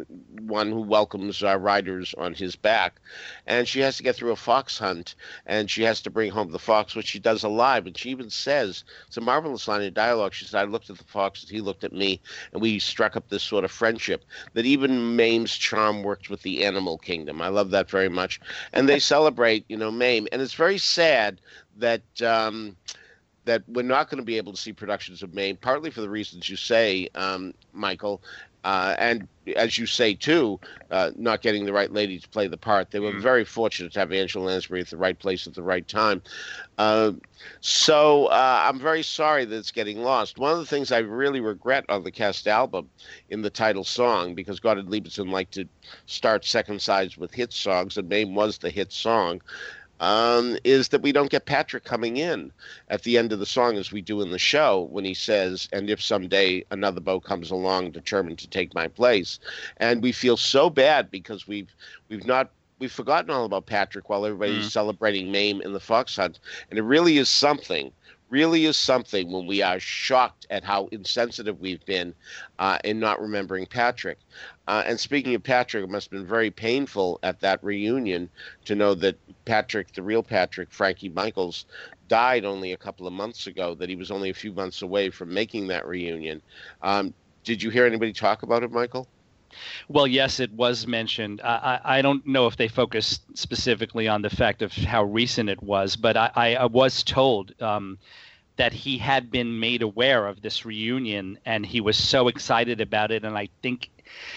one who welcomes uh, riders on his back. And she has to get through a fox hunt, and she has to bring home the fox, which she does alive. And she even says, it's a marvelous line of dialogue. She said, I looked at the fox and he looked at me, and we struck up this sort of friendship that even Mame's charm worked with the animal kingdom. I love that very much. And they celebrate, you know, Mame. And it's very sad that um, that we're not going to be able to see productions of Mame, partly for the reasons you say, um, Michael, uh, and as you say, too, uh, not getting the right lady to play the part. They were mm. very fortunate to have Angela Lansbury at the right place at the right time. Uh, so uh, I'm very sorry that it's getting lost. One of the things I really regret on the cast album in the title song, because Gordon Liebson liked to start second sides with hit songs, and Mame was the hit song, Um, is that we don't get Patrick coming in at the end of the song as we do in the show when he says, and if someday another beau comes along determined to take my place. And we feel so bad because we've we've not we've forgotten all about Patrick while everybody's mm. celebrating Mame in the fox hunt. And it really is something, really is something when we are shocked at how insensitive we've been uh, in not remembering Patrick. Uh, and speaking of Patrick, it must have been very painful at that reunion to know that Patrick, the real Patrick, Frankie Michaels, died only a couple of months ago, that he was only a few months away from making that reunion. Um, did you hear anybody talk about it, Michael? Well, yes, it was mentioned. I, I don't know if they focused specifically on the fact of how recent it was, but I, I, I was told um, that he had been made aware of this reunion, and he was so excited about it. And I think,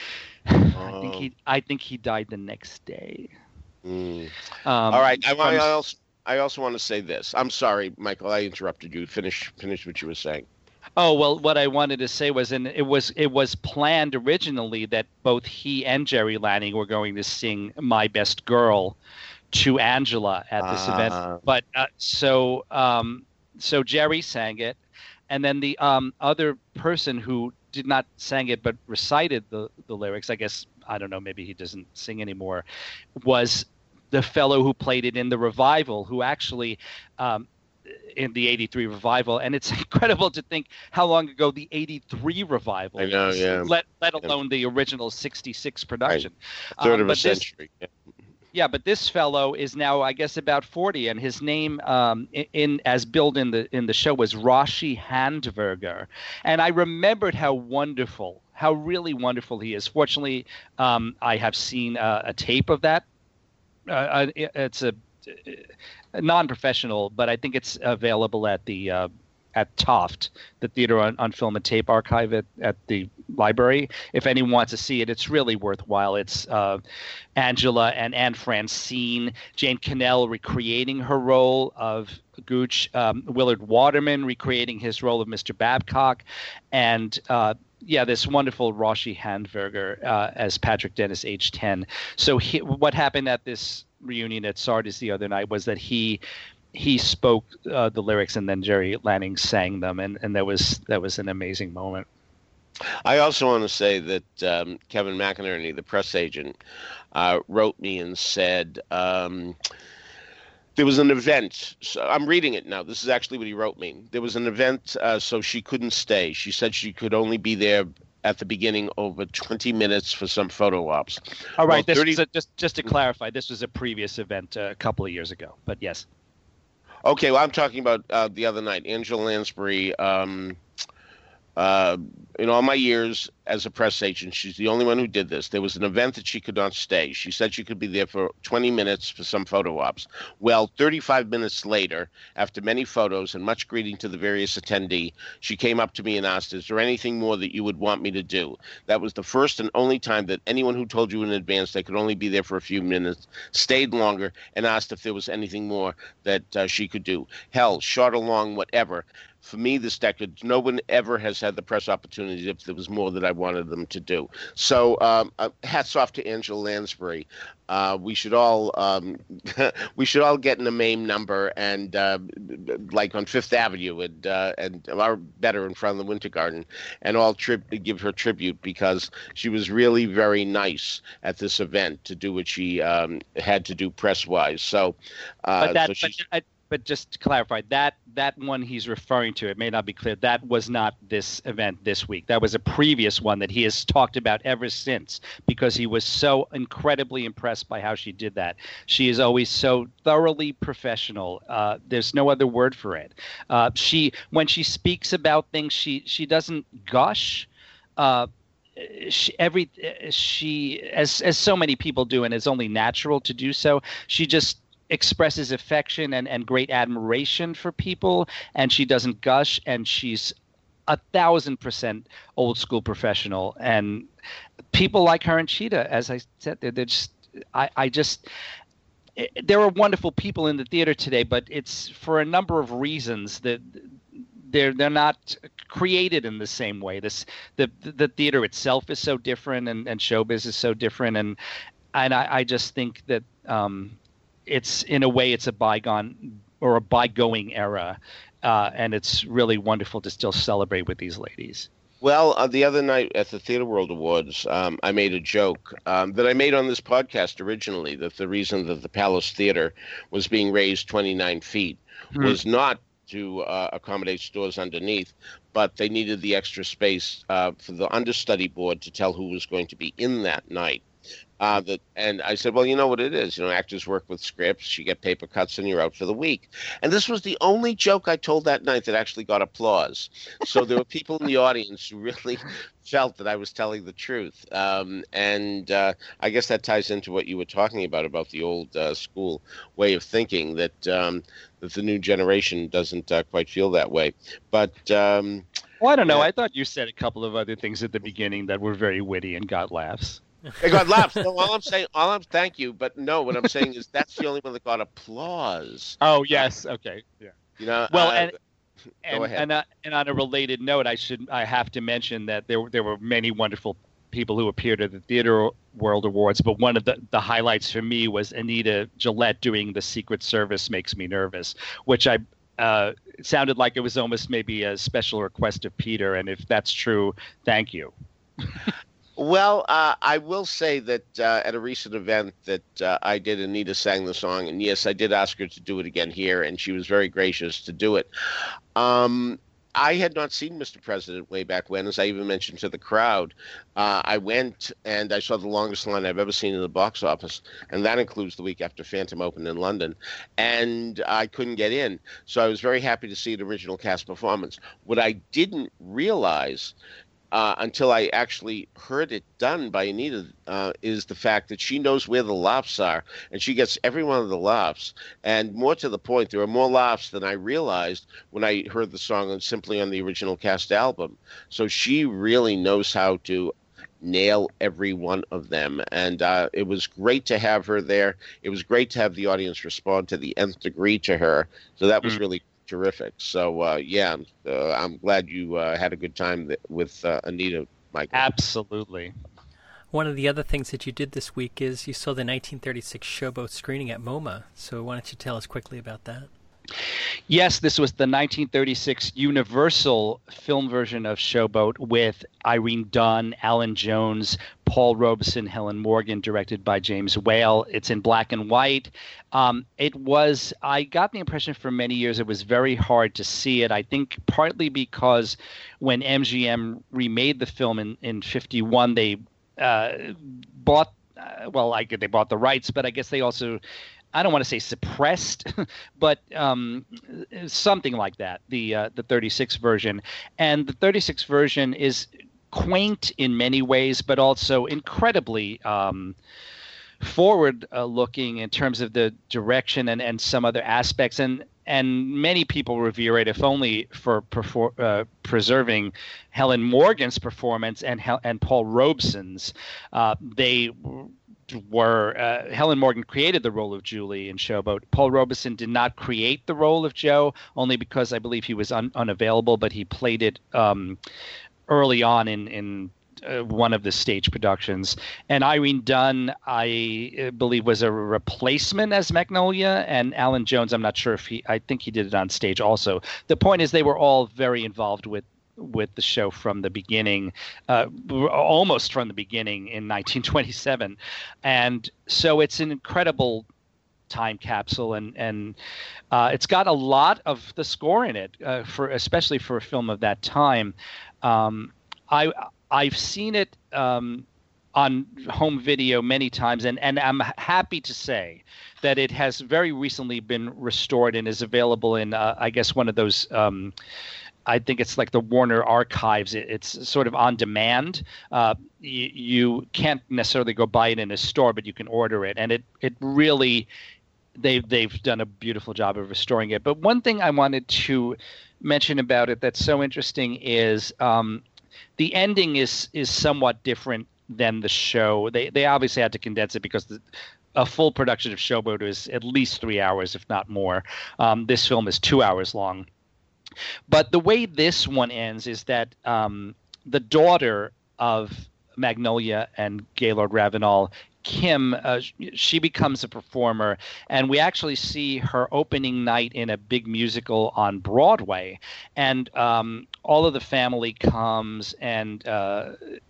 oh. I think he, I think he died the next day. Mm. Um, All right. I, I also, I also want to say this. I'm sorry, Michael. I interrupted you. Finish, finish what you were saying. Oh, well, what I wanted to say was, and it was it was planned originally that both he and Jerry Lanning were going to sing My Best Girl to Angela at this uh. event. But uh, so um, so Jerry sang it, and then the um, other person who did not sang it but recited the, the lyrics, I guess I don't know, maybe he doesn't sing anymore, was the fellow who played it in the revival, who actually um, in the eighty-three revival. And it's incredible to think how long ago the eighty-three revival I know, was, yeah. let, let alone the original sixty-six production. Right. Third um, of a but this- century. Yeah. Yeah, but this fellow is now, I guess, about forty, and his name, um, in, in as billed in the in the show, was Rashi Handwerker. And I remembered how wonderful, how really wonderful he is. Fortunately, um, I have seen uh, a tape of that. Uh, it's a, a non-professional, but I think it's available at the uh, at Toft, the Theater on, on Film and Tape Archive at, at the library. If anyone wants to see it, it's really worthwhile. It's uh, Angela and Anne Francine, Jane Cannell recreating her role of Gooch, um, Willard Waterman recreating his role of Mister Babcock, and uh, yeah, this wonderful Rashi Handwerker uh, as Patrick Dennis, age ten. So he, what happened at this reunion at Sardis the other night was that he he spoke uh, the lyrics, and then Jerry Lanning sang them, and, and that was that was an amazing moment. I also want to say that um, Kevin McInerney, the press agent, uh, wrote me and said um, there was an event. So I'm reading it now. This is actually what he wrote me. There was an event, uh, so she couldn't stay. She said she could only be there at the beginning over twenty minutes for some photo ops. All right, Well, this thirty was a, just just to clarify, this was a previous event uh, a couple of years ago, but yes. Okay, well, I'm talking about uh, the other night. Angela Lansbury, um, uh, in all my years as a press agent, she's the only one who did this. There was an event that she could not stay. She said she could be there for twenty minutes for some photo ops. Well, thirty-five minutes later, after many photos and much greeting to the various attendee, she came up to me and asked, is there anything more that you would want me to do? That was the first and only time that anyone who told you in advance they could only be there for a few minutes stayed longer and asked if there was anything more that uh, she could do. Hell, shot along, whatever. For me, this decade, no one ever has had the press opportunity if there was more that I wanted them to do. So um, uh, hats off to Angela Lansbury. Uh, we should all um, we should all get in a MAME number and uh, like on Fifth Avenue and uh, and or better in front of the Winter Garden and all tri- give her tribute, because she was really very nice at this event to do what she um, had to do press wise. So, uh, But that, so but, she's- I, but just to clarify, that that one he's referring to, it may not be clear, that was not this event this week. That was a previous one that he has talked about ever since, because he was so incredibly impressed by how she did that. She is always so thoroughly professional. Uh, there's no other word for it. Uh, she, when she speaks about things, she she doesn't gush. Uh, She, every she as as so many people do, and it's only natural to do so. She just expresses affection and, and great admiration for people, and she doesn't gush, and she's a thousand percent old school professional. And people like her and Cheetah, as I said, they're, they're just I, I just there are wonderful people in the theater today, but it's for a number of reasons that they're they're not created in the same way. This the the theater itself is so different, and, and showbiz is so different, and and I, I just think that um, it's in a way it's a bygone or a bygoing era, uh, and it's really wonderful to still celebrate with these ladies. Well, uh, the other night at the Theater World Awards, um, I made a joke um, that I made on this podcast originally, that the reason that the Palace Theater was being raised twenty-nine feet Hmm. was not to uh, accommodate stores underneath, but they needed the extra space uh, for the understudy board to tell who was going to be in that night. Uh, that, and I said, well, you know what it is. You know, actors work with scripts. You get paper cuts and you're out for the week. And this was the only joke I told that night that actually got applause. So there were people in the audience who really felt that I was telling the truth. Um, and uh, I guess that ties into what you were talking about, about the old uh, school way of thinking, that um, that the new generation doesn't uh, quite feel that way. But um, Well, I don't know. Yeah. I thought you said a couple of other things at the beginning that were very witty and got laughs. they got laughs. No, all I'm saying, all I'm thank you, but no, what I'm saying is that's the only one that got applause. Oh yes, okay, yeah. You know, Well, uh, and go and ahead. and, uh, and on a related note, I should I have to mention that there there were many wonderful people who appeared at the Theater World Awards, but one of the, the highlights for me was Anita Gillette doing The Secret Service Makes Me Nervous, which I uh, it sounded like it was almost maybe a special request of Peter, and if that's true, thank you. Well, uh, I will say that uh, at a recent event that uh, I did, Anita sang the song, and yes, I did ask her to do it again here, and she was very gracious to do it. Um, I had not seen Mister President way back when, as I even mentioned to the crowd. Uh, I went and I saw the longest line I've ever seen in the box office, and that includes the week after Phantom opened in London, and I couldn't get in. So I was very happy to see an original cast performance. What I didn't realize uh, until I actually heard it done by Anita, uh, is the fact that she knows where the laughs are, and she gets every one of the laughs. And more to the point, there are more laughs than I realized when I heard the song on, simply on the original cast album. So she really knows how to nail every one of them. And uh, it was great to have her there. It was great to have the audience respond to the nth degree to her. So that was mm. really terrific. So, uh, yeah, uh, I'm glad you uh, had a good time th- with uh, Anita, Michael. Absolutely. One of the other things that you did this week is you saw the nineteen thirty-six Showboat screening at MoMA. So why don't you tell us quickly about that? Yes, this was the nineteen thirty-six Universal film version of Showboat with Irene Dunne, Alan Jones, Paul Robeson, Helen Morgan, directed by James Whale. It's in black and white. Um, it was, I got the impression for many years it was very hard to see it. I think partly because when M G M remade the film in, in fifty-one, they uh, bought, uh, well, like they bought the rights, but I guess they also, I don't want to say suppressed, but um, something like that, the uh, the thirty-six version. And the thirty-six version is quaint in many ways, but also incredibly um, forward-looking in terms of the direction and, and some other aspects. And and many people revere it, if only for perfor- uh, preserving Helen Morgan's performance and Hel- and Paul Robeson's. Uh, they were uh, Helen Morgan created the role of Julie in Showboat. Paul Robeson did not create the role of Joe, only because I believe he was un- unavailable, but he played it um, early on in in uh, one of the stage productions. And Irene Dunne, I believe, was a replacement as Magnolia, and Alan Jones, I'm not sure if he, I think he did it on stage also. The point is they were all very involved with with the show from the beginning, uh, almost from the beginning in nineteen twenty-seven. And so it's an incredible time capsule, and and uh, it's got a lot of the score in it, uh, for especially for a film of that time. Um, I I've seen it um, on home video many times, and, and I'm happy to say that it has very recently been restored and is available in, uh, I guess, one of those um, I think it's like the Warner Archives. It's sort of on demand. Uh, you, you can't necessarily go buy it in a store, but you can order it. And it, it really, they've, they've done a beautiful job of restoring it. But one thing I wanted to mention about it that's so interesting is um, the ending is is somewhat different than the show. They, they obviously had to condense it because the, a full production of Showboat is at least three hours, if not more. Um, this film is two hours long. But the way this one ends is that um, the daughter of Magnolia and Gaylord Ravenel, Kim, uh, she becomes a performer, and we actually see her opening night in a big musical on Broadway. And um, all of the family comes, and uh,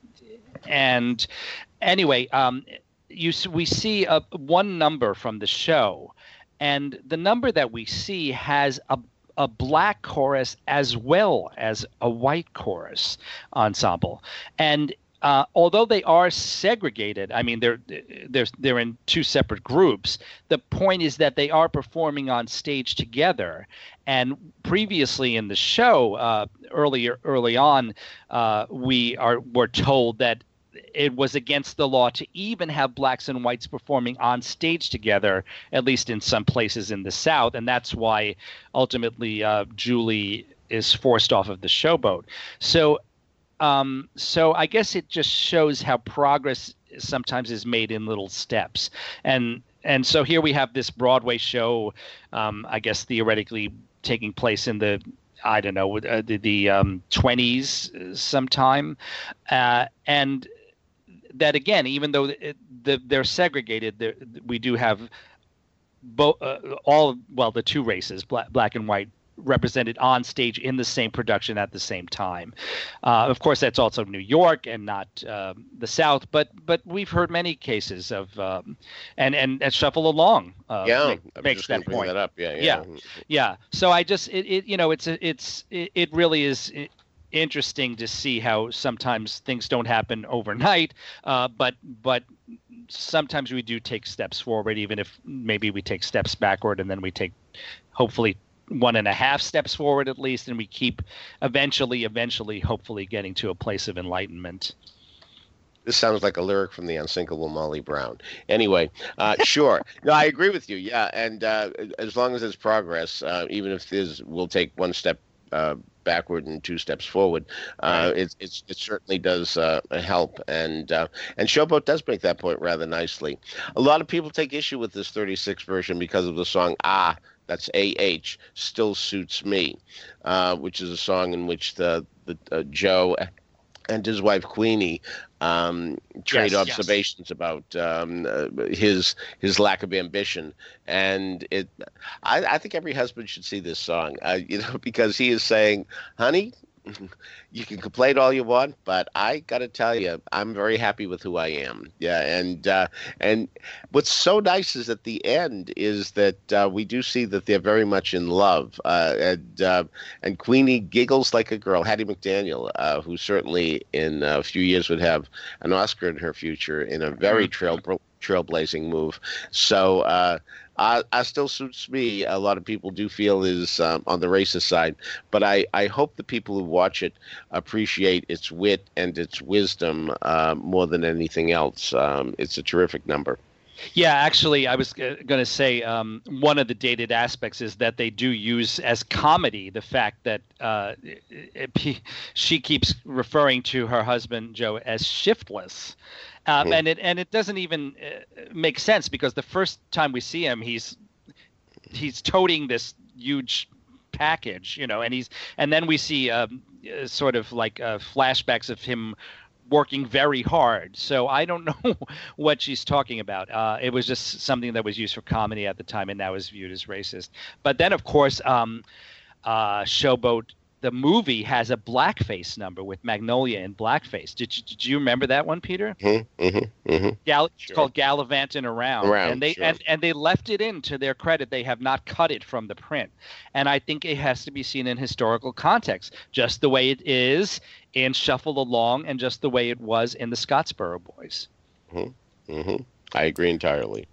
and anyway, um, you we see a, one number from the show, and the number that we see has a a black chorus as well as a white chorus ensemble. And uh, although they are segregated, I mean, they're, they're, they're in two separate groups, the point is that they are performing on stage together. And previously in the show, uh, earlier, early on, uh, we are were told that it was against the law to even have blacks and whites performing on stage together, at least in some places in the South. And that's why ultimately uh, Julie is forced off of the Showboat. So um, so I guess it just shows how progress sometimes is made in little steps. And and so here we have this Broadway show, um, I guess theoretically taking place in the I don't know, uh, the, the um, twenties sometime. Uh, and that, again, even though it, the, they're segregated, we do have bo- uh, all, well, the two races, black, black and white represented on stage in the same production at the same time. Uh, of course, that's also New York and not um, the South, but but we've heard many cases of um, and, and and Shuffle Along uh, yeah, make, I was makes just that gonna bring point. that up. Yeah, yeah, yeah, yeah. So I just it, it you know it's a, it's it, it really is interesting to see how sometimes things don't happen overnight, uh, but but sometimes we do take steps forward, even if maybe we take steps backward, and then we take hopefully one and a half steps forward at least, and we keep eventually, eventually, hopefully getting to a place of enlightenment. This sounds like a lyric from the Unsinkable Molly Brown. Anyway, uh, sure. No, I agree with you. Yeah, and uh, as long as there's progress, uh, even if there's, we'll take one step uh, backward and two steps forward. Uh, Right. it, it's, it certainly does uh, help, and uh, and Showboat does make that point rather nicely. A lot of people take issue with this thirty-six version because of the song "Ah," that's A H, "Still Suits Me," uh, which is a song in which the the uh, Joe and his wife Queenie um, trade Yes, yes. observations about um, uh, his his lack of ambition, and it. I, I think every husband should see this song, uh, you know, because he is saying, "Honey, you can complain all you want, but I got to tell you, I'm very happy with who I am." Yeah, and uh, and what's so nice is at the end is that uh, we do see that they're very much in love, uh, and uh, and Queenie giggles like a girl. Hattie McDaniel, uh, who certainly in a few years would have an Oscar in her future in a very trail trailblazing move. So. Uh, I, I still suits me. A lot of people do feel is um, on the racist side, but I, I hope the people who watch it appreciate its wit and its wisdom uh, more than anything else. Um, it's a terrific number. Yeah, actually, I was going to say um, one of the dated aspects is that they do use as comedy the fact that uh, it, it, she keeps referring to her husband Joe as shiftless. Um, Mhm. and it and it doesn't even uh, make sense because the first time we see him, he's he's toting this huge package, you know, and he's and then we see um, uh, sort of like uh, flashbacks of him working very hard. So I don't know what she's talking about. Uh, it was just something that was used for comedy at the time, and now is viewed as racist. But then, of course, um, uh, Showboat. The movie has a blackface number with Magnolia in blackface. Did you, did you remember that one, Peter? Mm-hmm, mm-hmm, mm-hmm. Gal- Sure. It's called Gallivanting Around. Around, and they sure. and, and they left it in to their credit. They have not cut it from the print. And I think it has to be seen in historical context, just the way it is in Shuffle Along and just the way it was in the Scottsboro Boys. Mm-hmm, mm-hmm. I agree entirely.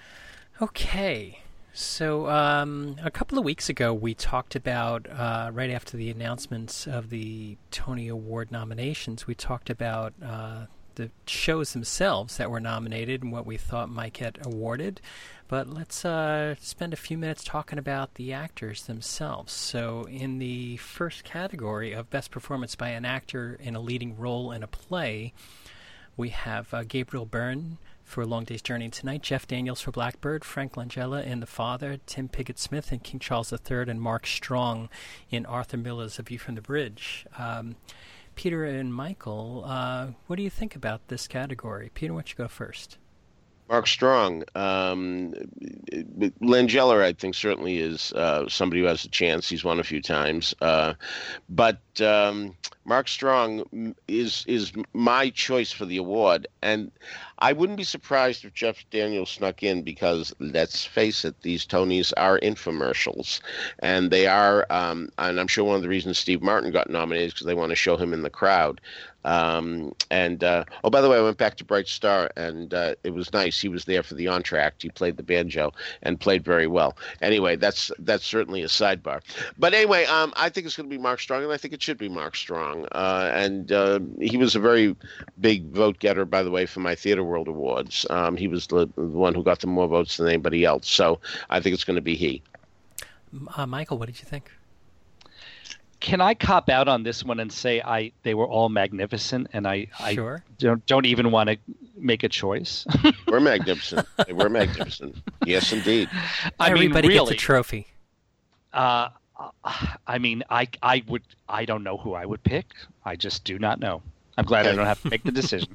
Okay. So um, a couple of weeks ago, we talked about, uh, right after the announcements of the Tony Award nominations, we talked about uh, the shows themselves that were nominated and what we thought might get awarded. But let's uh, spend a few minutes talking about the actors themselves. So in the first category of Best Performance by an Actor in a Leading Role in a Play, we have uh, Gabriel Byrne for A Long Day's Journey Into Night, Jeff Daniels for Blackbird, Frank Langella in The Father, Tim Piggott-Smith in King Charles the Third, and Mark Strong in Arthur Miller's A View from the Bridge. Um, Peter and Michael, uh, what do you think about this category? Peter, why don't you go first? Mark Strong. Um, Langella, I think, certainly is uh, somebody who has a chance. He's won a few times. Uh, but um, Mark Strong is is my choice for the award. And I wouldn't be surprised if Jeff Daniels snuck in because, let's face it, these Tonys are infomercials. And they are, um, and I'm sure one of the reasons Steve Martin got nominated is because they want to show him in the crowd. Um, and, uh, oh, by the way, I went back to Bright Star, and uh, it was nice. He was there for the entr'acte. He played the banjo and played very well. Anyway, that's that's certainly a sidebar. But anyway, um, I think it's going to be Mark Strong, and I think it should be Mark Strong. Uh, and uh, he was a very big vote getter, by the way, for my Theater World Awards. Um, he was the, the one who got the more votes than anybody else. So I think it's going to be he. Uh, Michael, what did you think? Can I cop out on this one and say I they were all magnificent, and I, Sure. I don't, don't even want to make a choice? We're magnificent. They were magnificent. Yes, indeed. I Everybody mean, really, gets a trophy. Uh, I mean, I I would I don't know who I would pick. I just do not know. I'm glad I don't have to make the decision.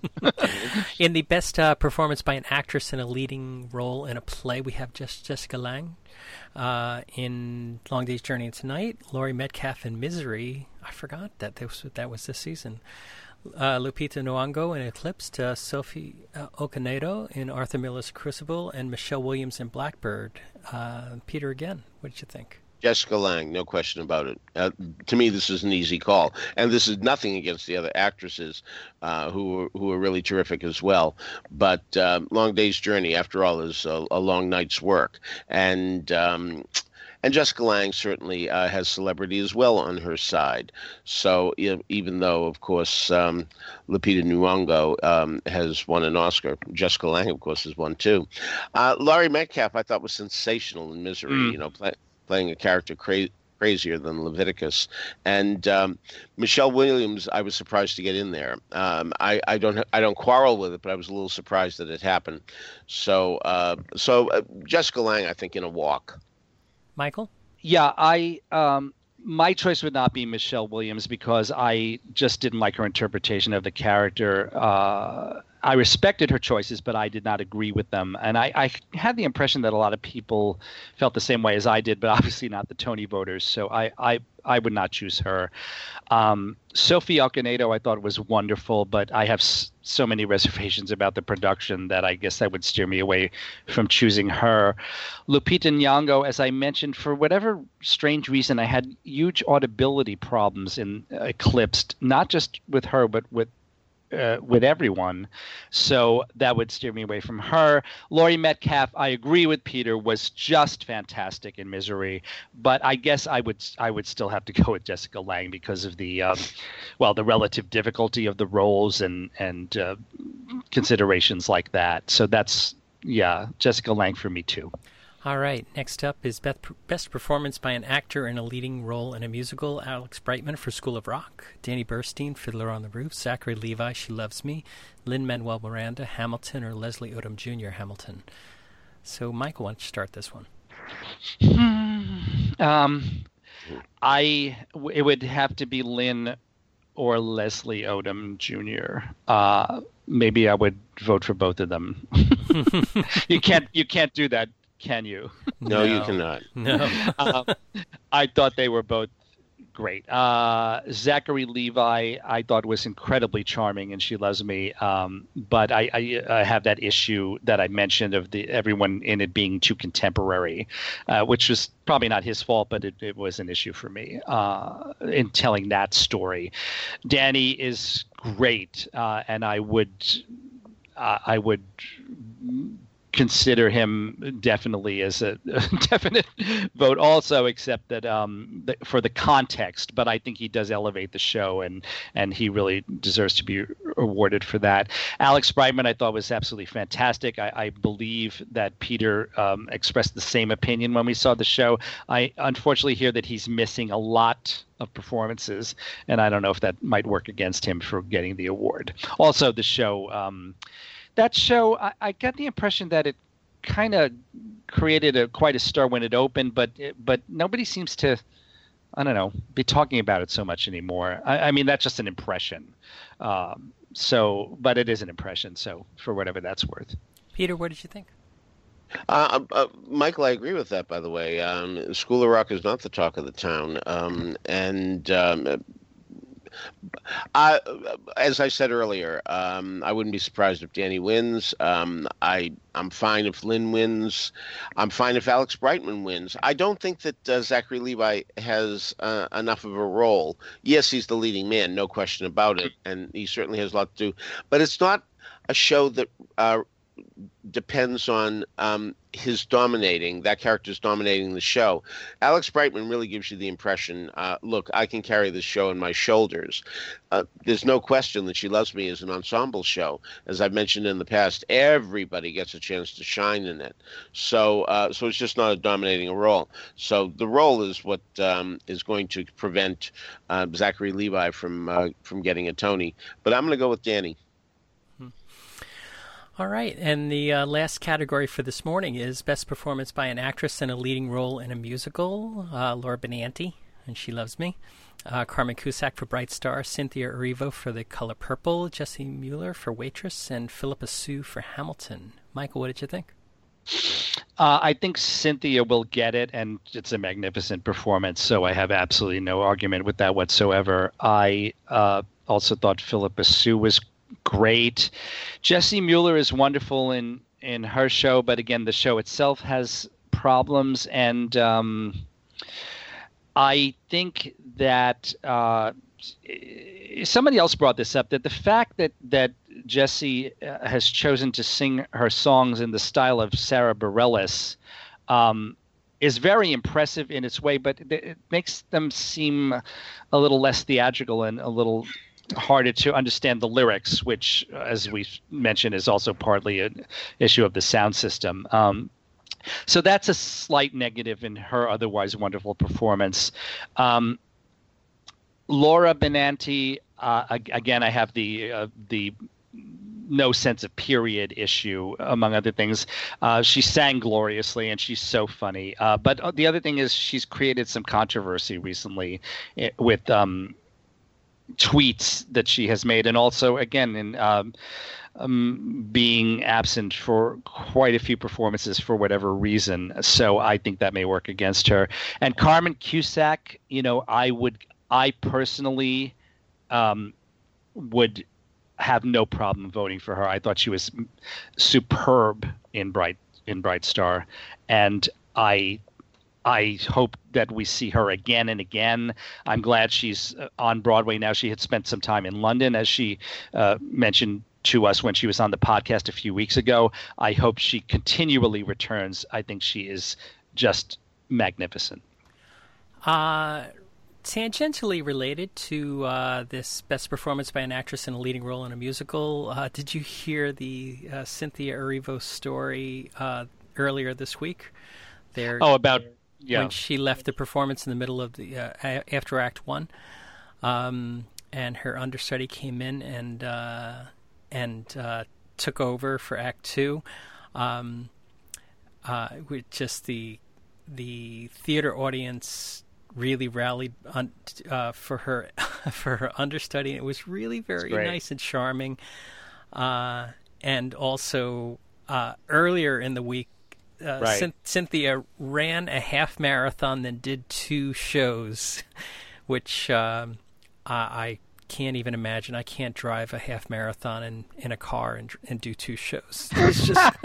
In the best uh, performance by an actress in a leading role in a play, we have just Jessica Lange uh, in Long Day's Journey into Night, Laurie Metcalf in Misery. I forgot that that was, that was this season. Uh, Lupita Nyong'o in Eclipsed, uh, Sophie uh, Okonedo in Arthur Miller's Crucible, and Michelle Williams in Blackbird. Uh, Peter, again, what did you think? Jessica Lange, no question about it. Uh, to me, this is an easy call, and this is nothing against the other actresses uh, who are, who are really terrific as well. But um, Long Day's Journey, after all, is a, a long night's work, and um, and Jessica Lange certainly uh, has celebrity as well on her side. So you know, even though, of course, um, Lupita Nyong'o um, has won an Oscar, Jessica Lange, of course, has won too. Uh, Laurie Metcalf, I thought, was sensational in Misery. Mm. You know, play, playing a character cra- crazier than Leviticus. And um, Michelle Williams, I was surprised to get in there. Um, I, I don't I don't quarrel with it, but I was a little surprised that it happened. So uh, so uh, Jessica Lange, I think, in a walk. Michael? Yeah, I um, my choice would not be Michelle Williams because I just didn't like her interpretation of the character. Uh, I respected her choices, but I did not agree with them. And I, I had the impression that a lot of people felt the same way as I did, but obviously not the Tony voters. So I, I, I would not choose her. Um, Sophie Okonedo, I thought was wonderful, but I have s- so many reservations about the production that I guess that would steer me away from choosing her. Lupita Nyong'o, as I mentioned, for whatever strange reason, I had huge audibility problems in Eclipsed, not just with her, but with Uh, with everyone. So that would steer me away from her. Laurie Metcalf, I agree with Peter, was just fantastic in Misery, but I guess I would I would still have to go with Jessica Lange because of the um, well, the relative difficulty of the roles and and uh, considerations like that. So that's yeah, Jessica Lange for me too. All right, next up is best, best performance by an actor in a leading role in a musical. Alex Brightman for School of Rock, Danny Burstein, Fiddler on the Roof, Zachary Levi, She Loves Me, Lin-Manuel Miranda, Hamilton, or Leslie Odom Junior, Hamilton. So, Michael, why don't you start this one? um, I it would have to be Lin or Leslie Odom Junior Uh, maybe I would vote for both of them. you can't you can't do that. Can you? No, no, you cannot. No. um, I thought they were both great. Uh, Zachary Levi, I thought was incredibly charming, and She Loves Me. Um, but I, I, I have that issue that I mentioned of the everyone in it being too contemporary, uh, which was probably not his fault, but it, it was an issue for me uh, in telling that story. Danny is great, uh, and I would, uh, I would. consider him definitely as a, a definite vote also, except that um, the, for the context, but I think he does elevate the show, and and he really deserves to be awarded for that. Alex Brightman, I thought, was absolutely fantastic. I, I believe that Peter um, expressed the same opinion when we saw the show. I unfortunately hear that he's missing a lot of performances, and I don't know if that might work against him for getting the award. Also, the show... Um, That show, I, I got the impression that it kind of created a quite a stir when it opened, but it, but nobody seems to, I don't know, be talking about it so much anymore. I, I mean, that's just an impression. Um, so, but it is an impression. So, for whatever that's worth. Peter, what did you think? Uh, uh, Michael, I agree with that. By the way, um, School of Rock is not the talk of the town, um, and. Um, I, as I said earlier, um, I wouldn't be surprised if Danny wins. Um, I, I'm fine if Lynn wins. I'm fine if Alex Brightman wins. I don't think that uh, Zachary Levi has uh, enough of a role. Yes, he's the leading man, no question about it, and he certainly has a lot to do. But it's not a show that uh, depends on um, his dominating, that character's dominating the show. Alex Brightman really gives you the impression, uh, look, I can carry this show on my shoulders. Uh, there's no question that She Loves Me is an ensemble show. As I've mentioned in the past, everybody gets a chance to shine in it. So uh, so it's just not a dominating role. So the role is what um, is going to prevent uh, Zachary Levi from, uh, from getting a Tony. But I'm going to go with Danny. All right, and the uh, last category for this morning is Best Performance by an Actress in a Leading Role in a Musical. Uh, Laura Benanti and She Loves Me. Uh, Carmen Cusack for Bright Star, Cynthia Erivo for The Color Purple, Jesse Mueller for Waitress, and Philippa Sue for Hamilton. Michael, what did you think? Uh, I think Cynthia will get it, and it's a magnificent performance, so I have absolutely no argument with that whatsoever. I uh, also thought Philippa Sue was great. Jesse Mueller is wonderful in, in her show, but again, the show itself has problems, and um, I think that uh, somebody else brought this up, that the fact that, that Jessie uh, has chosen to sing her songs in the style of Sarah Bareilles um, is very impressive in its way, but it makes them seem a little less theatrical and a little harder to understand the lyrics, which, as we mentioned, is also partly an issue of the sound system. Um, so that's a slight negative in her otherwise wonderful performance. Um, Laura Benanti, uh, again, I have the uh, the no sense of period issue, among other things. Uh, she sang gloriously, and she's so funny. Uh, but the other thing is she's created some controversy recently with um, tweets that she has made, and also, again, in um, um, being absent for quite a few performances for whatever reason. So I think that may work against her. And Carmen Cusack, you know, I would, I personally um, would have no problem voting for her. I thought she was superb in Bright in Bright Star, and I I hope that we see her again and again. I'm glad she's on Broadway now. She had spent some time in London, as she uh, mentioned to us when she was on the podcast a few weeks ago. I hope she continually returns. I think she is just magnificent. Uh Tangentially related to uh, this best performance by an actress in a leading role in a musical, uh, did you hear the uh, Cynthia Erivo story uh, earlier this week? There, oh, about yeah. when she left the performance in the middle of the uh, after Act One, um, and her understudy came in and uh, and uh, took over for Act Two. Um, uh, with just the the theater audience really rallied on, uh, for her for her understudy. It was really very nice and charming. Uh, and also uh, earlier in the week, uh, right. C- Cynthia ran a half marathon, then did two shows, which um, I, I can't even imagine. I can't drive a half marathon in, in a car and and do two shows. It's just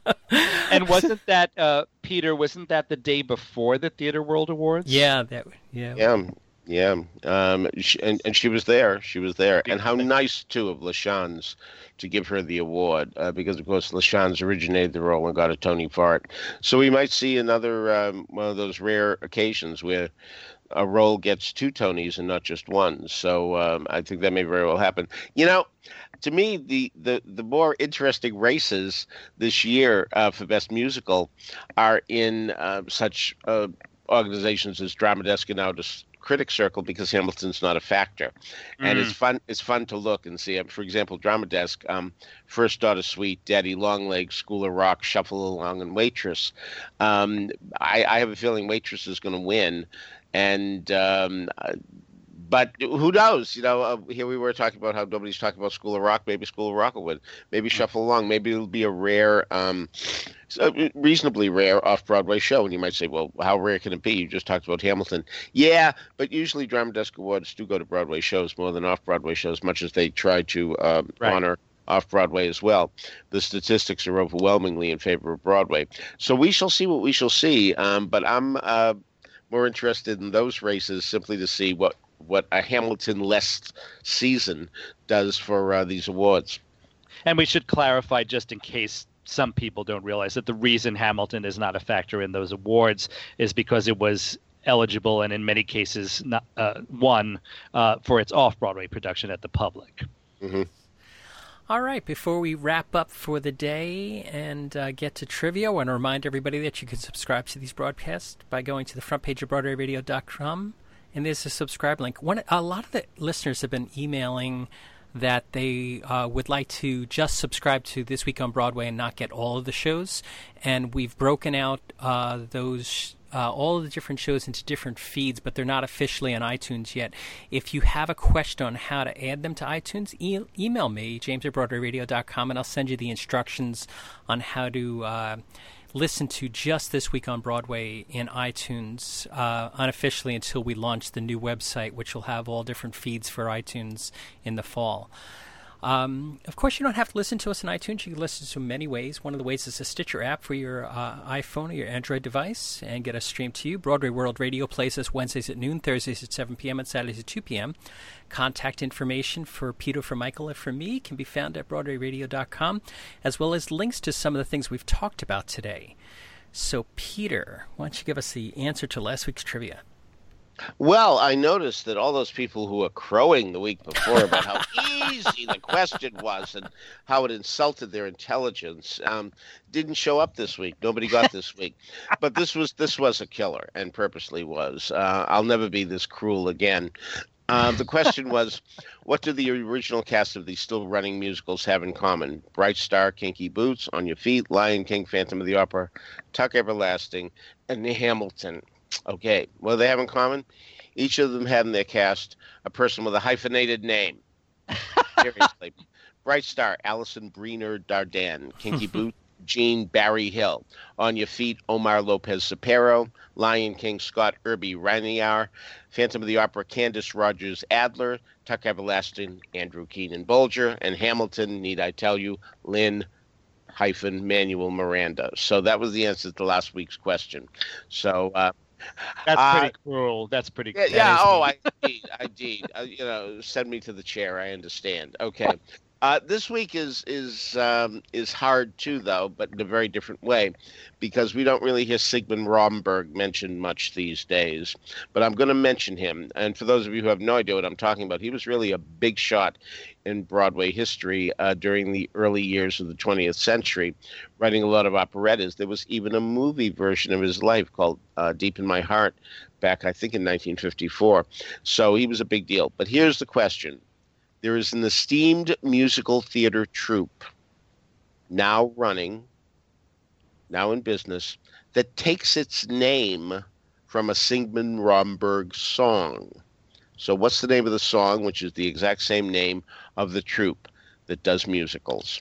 And wasn't that uh, Peter? Wasn't that the day before the Theater World Awards? Yeah, that yeah. Yeah, yeah. Um, she, and and she was there. She was there. And how nice too of LaChanze to give her the award, uh, because of course LaChanze originated the role and got a Tony for it. So we might see another um, one of those rare occasions where a role gets two Tonys and not just one. So um, I think that may very well happen. You know, to me, the, the, the more interesting races this year uh, for Best Musical are in uh, such uh, organizations as Drama Desk and now just Critics Circle, because Hamilton's not a factor. Mm. And it's fun It's fun to look and see. For example, Drama Desk, um, First Daughter Suite, Daddy Longlegs, School of Rock, Shuffle Along, and Waitress. Um, I, I have a feeling Waitress is going to win. And um, but who knows? You know, uh, here we were talking about how nobody's talking about School of Rock. Maybe School of Rock will win. Maybe Shuffle Along. Maybe it'll be a rare, um, reasonably rare off-Broadway show. And you might say, well, how rare can it be? You just talked about Hamilton. Yeah, but usually Drama Desk Awards do go to Broadway shows more than off-Broadway shows, much as they try to um, right. honor off-Broadway as well. The statistics are overwhelmingly in favor of Broadway. So we shall see what we shall see. Um, but I'm uh, more interested in those races simply to see what, what a Hamilton-less season does for uh, these awards. And we should clarify, just in case some people don't realize, that the reason Hamilton is not a factor in those awards is because it was eligible and in many cases not, uh, won uh, for its off-Broadway production at the Public. Mm-hmm. All right, before we wrap up for the day and uh, get to trivia, I want to remind everybody that you can subscribe to these broadcasts by going to the front page of Broadway Radio dot com, and there's a subscribe link. One, a lot of the listeners have been emailing that they uh, would like to just subscribe to This Week on Broadway and not get all of the shows, and we've broken out uh, those uh, all of the different shows into different feeds, but they're not officially on iTunes yet. If you have a question on how to add them to iTunes, e- email me, james at broadway radio dot com, and I'll send you the instructions on how to uh, listen to Just This Week on Broadway in iTunes uh, unofficially until we launch the new website, which will have all different feeds for iTunes in the fall. Um, of course, you don't have to listen to us on iTunes. You can listen to us in many ways. One of the ways is the Stitcher app for your uh, iPhone or your Android device and get us streamed to you. Broadway World Radio plays us Wednesdays at noon, Thursdays at seven p.m., and Saturdays at two p.m. Contact information for Peter, for Michael, and for me can be found at broadway radio dot com, as well as links to some of the things we've talked about today. So, Peter, why don't you give us the answer to last week's trivia? Well, I noticed that all those people who were crowing the week before about how easy the question was and how it insulted their intelligence um, didn't show up this week. Nobody got this week. But this was this was a killer, and purposely was. Uh, I'll never be this cruel again. Uh, the question was, what do the original cast of these still-running musicals have in common? Bright Star, Kinky Boots, On Your Feet, Lion King, Phantom of the Opera, Tuck Everlasting, and Hamilton. Okay, what do they have in common? Each of them had in their cast a person with a hyphenated name. Seriously. Bright Star, Alison Breener Darden. Kinky Boot, Jean Barry Hill. On Your Feet, Omar Lopez Sapero. Lion King, Scott Irby Reinier. Phantom of the Opera, Candace Rogers Adler. Tuck Everlasting, Andrew Keenan Bolger. And Hamilton, need I tell you, Lynn hyphen Manuel Miranda. So that was the answer to last week's question. So, uh, That's uh, pretty cruel. That's pretty Yeah, cruel. yeah oh, I did. I did. Uh, you know, send me to the chair. I understand. Okay. Uh, this week is is um, is hard too, though, but in a very different way, because we don't really hear Sigmund Romberg mentioned much these days. But I'm going to mention him, and for those of you who have no idea what I'm talking about, he was really a big shot in Broadway history uh, during the early years of the twentieth century, writing a lot of operettas. There was even a movie version of his life called uh, Deep in My Heart, back I think in nineteen fifty-four. So he was a big deal. But here's the question. There is an esteemed musical theater troupe now running, now in business, that takes its name from a Sigmund Romberg song. So what's the name of the song, which is the exact same name of the troupe that does musicals?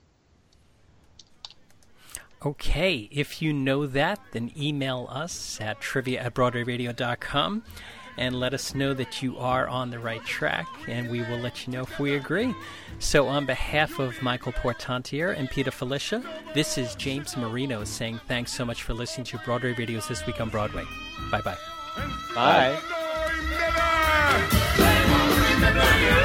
Okay, if you know that, then email us at trivia at broadway radio dot com. And let us know that you are on the right track, and we will let you know if we agree. So on behalf of Michael Portantier and Peter Felicia, this is James Marino saying thanks so much for listening to Broadway Videos This Week on Broadway. Bye-bye. Bye. Bye.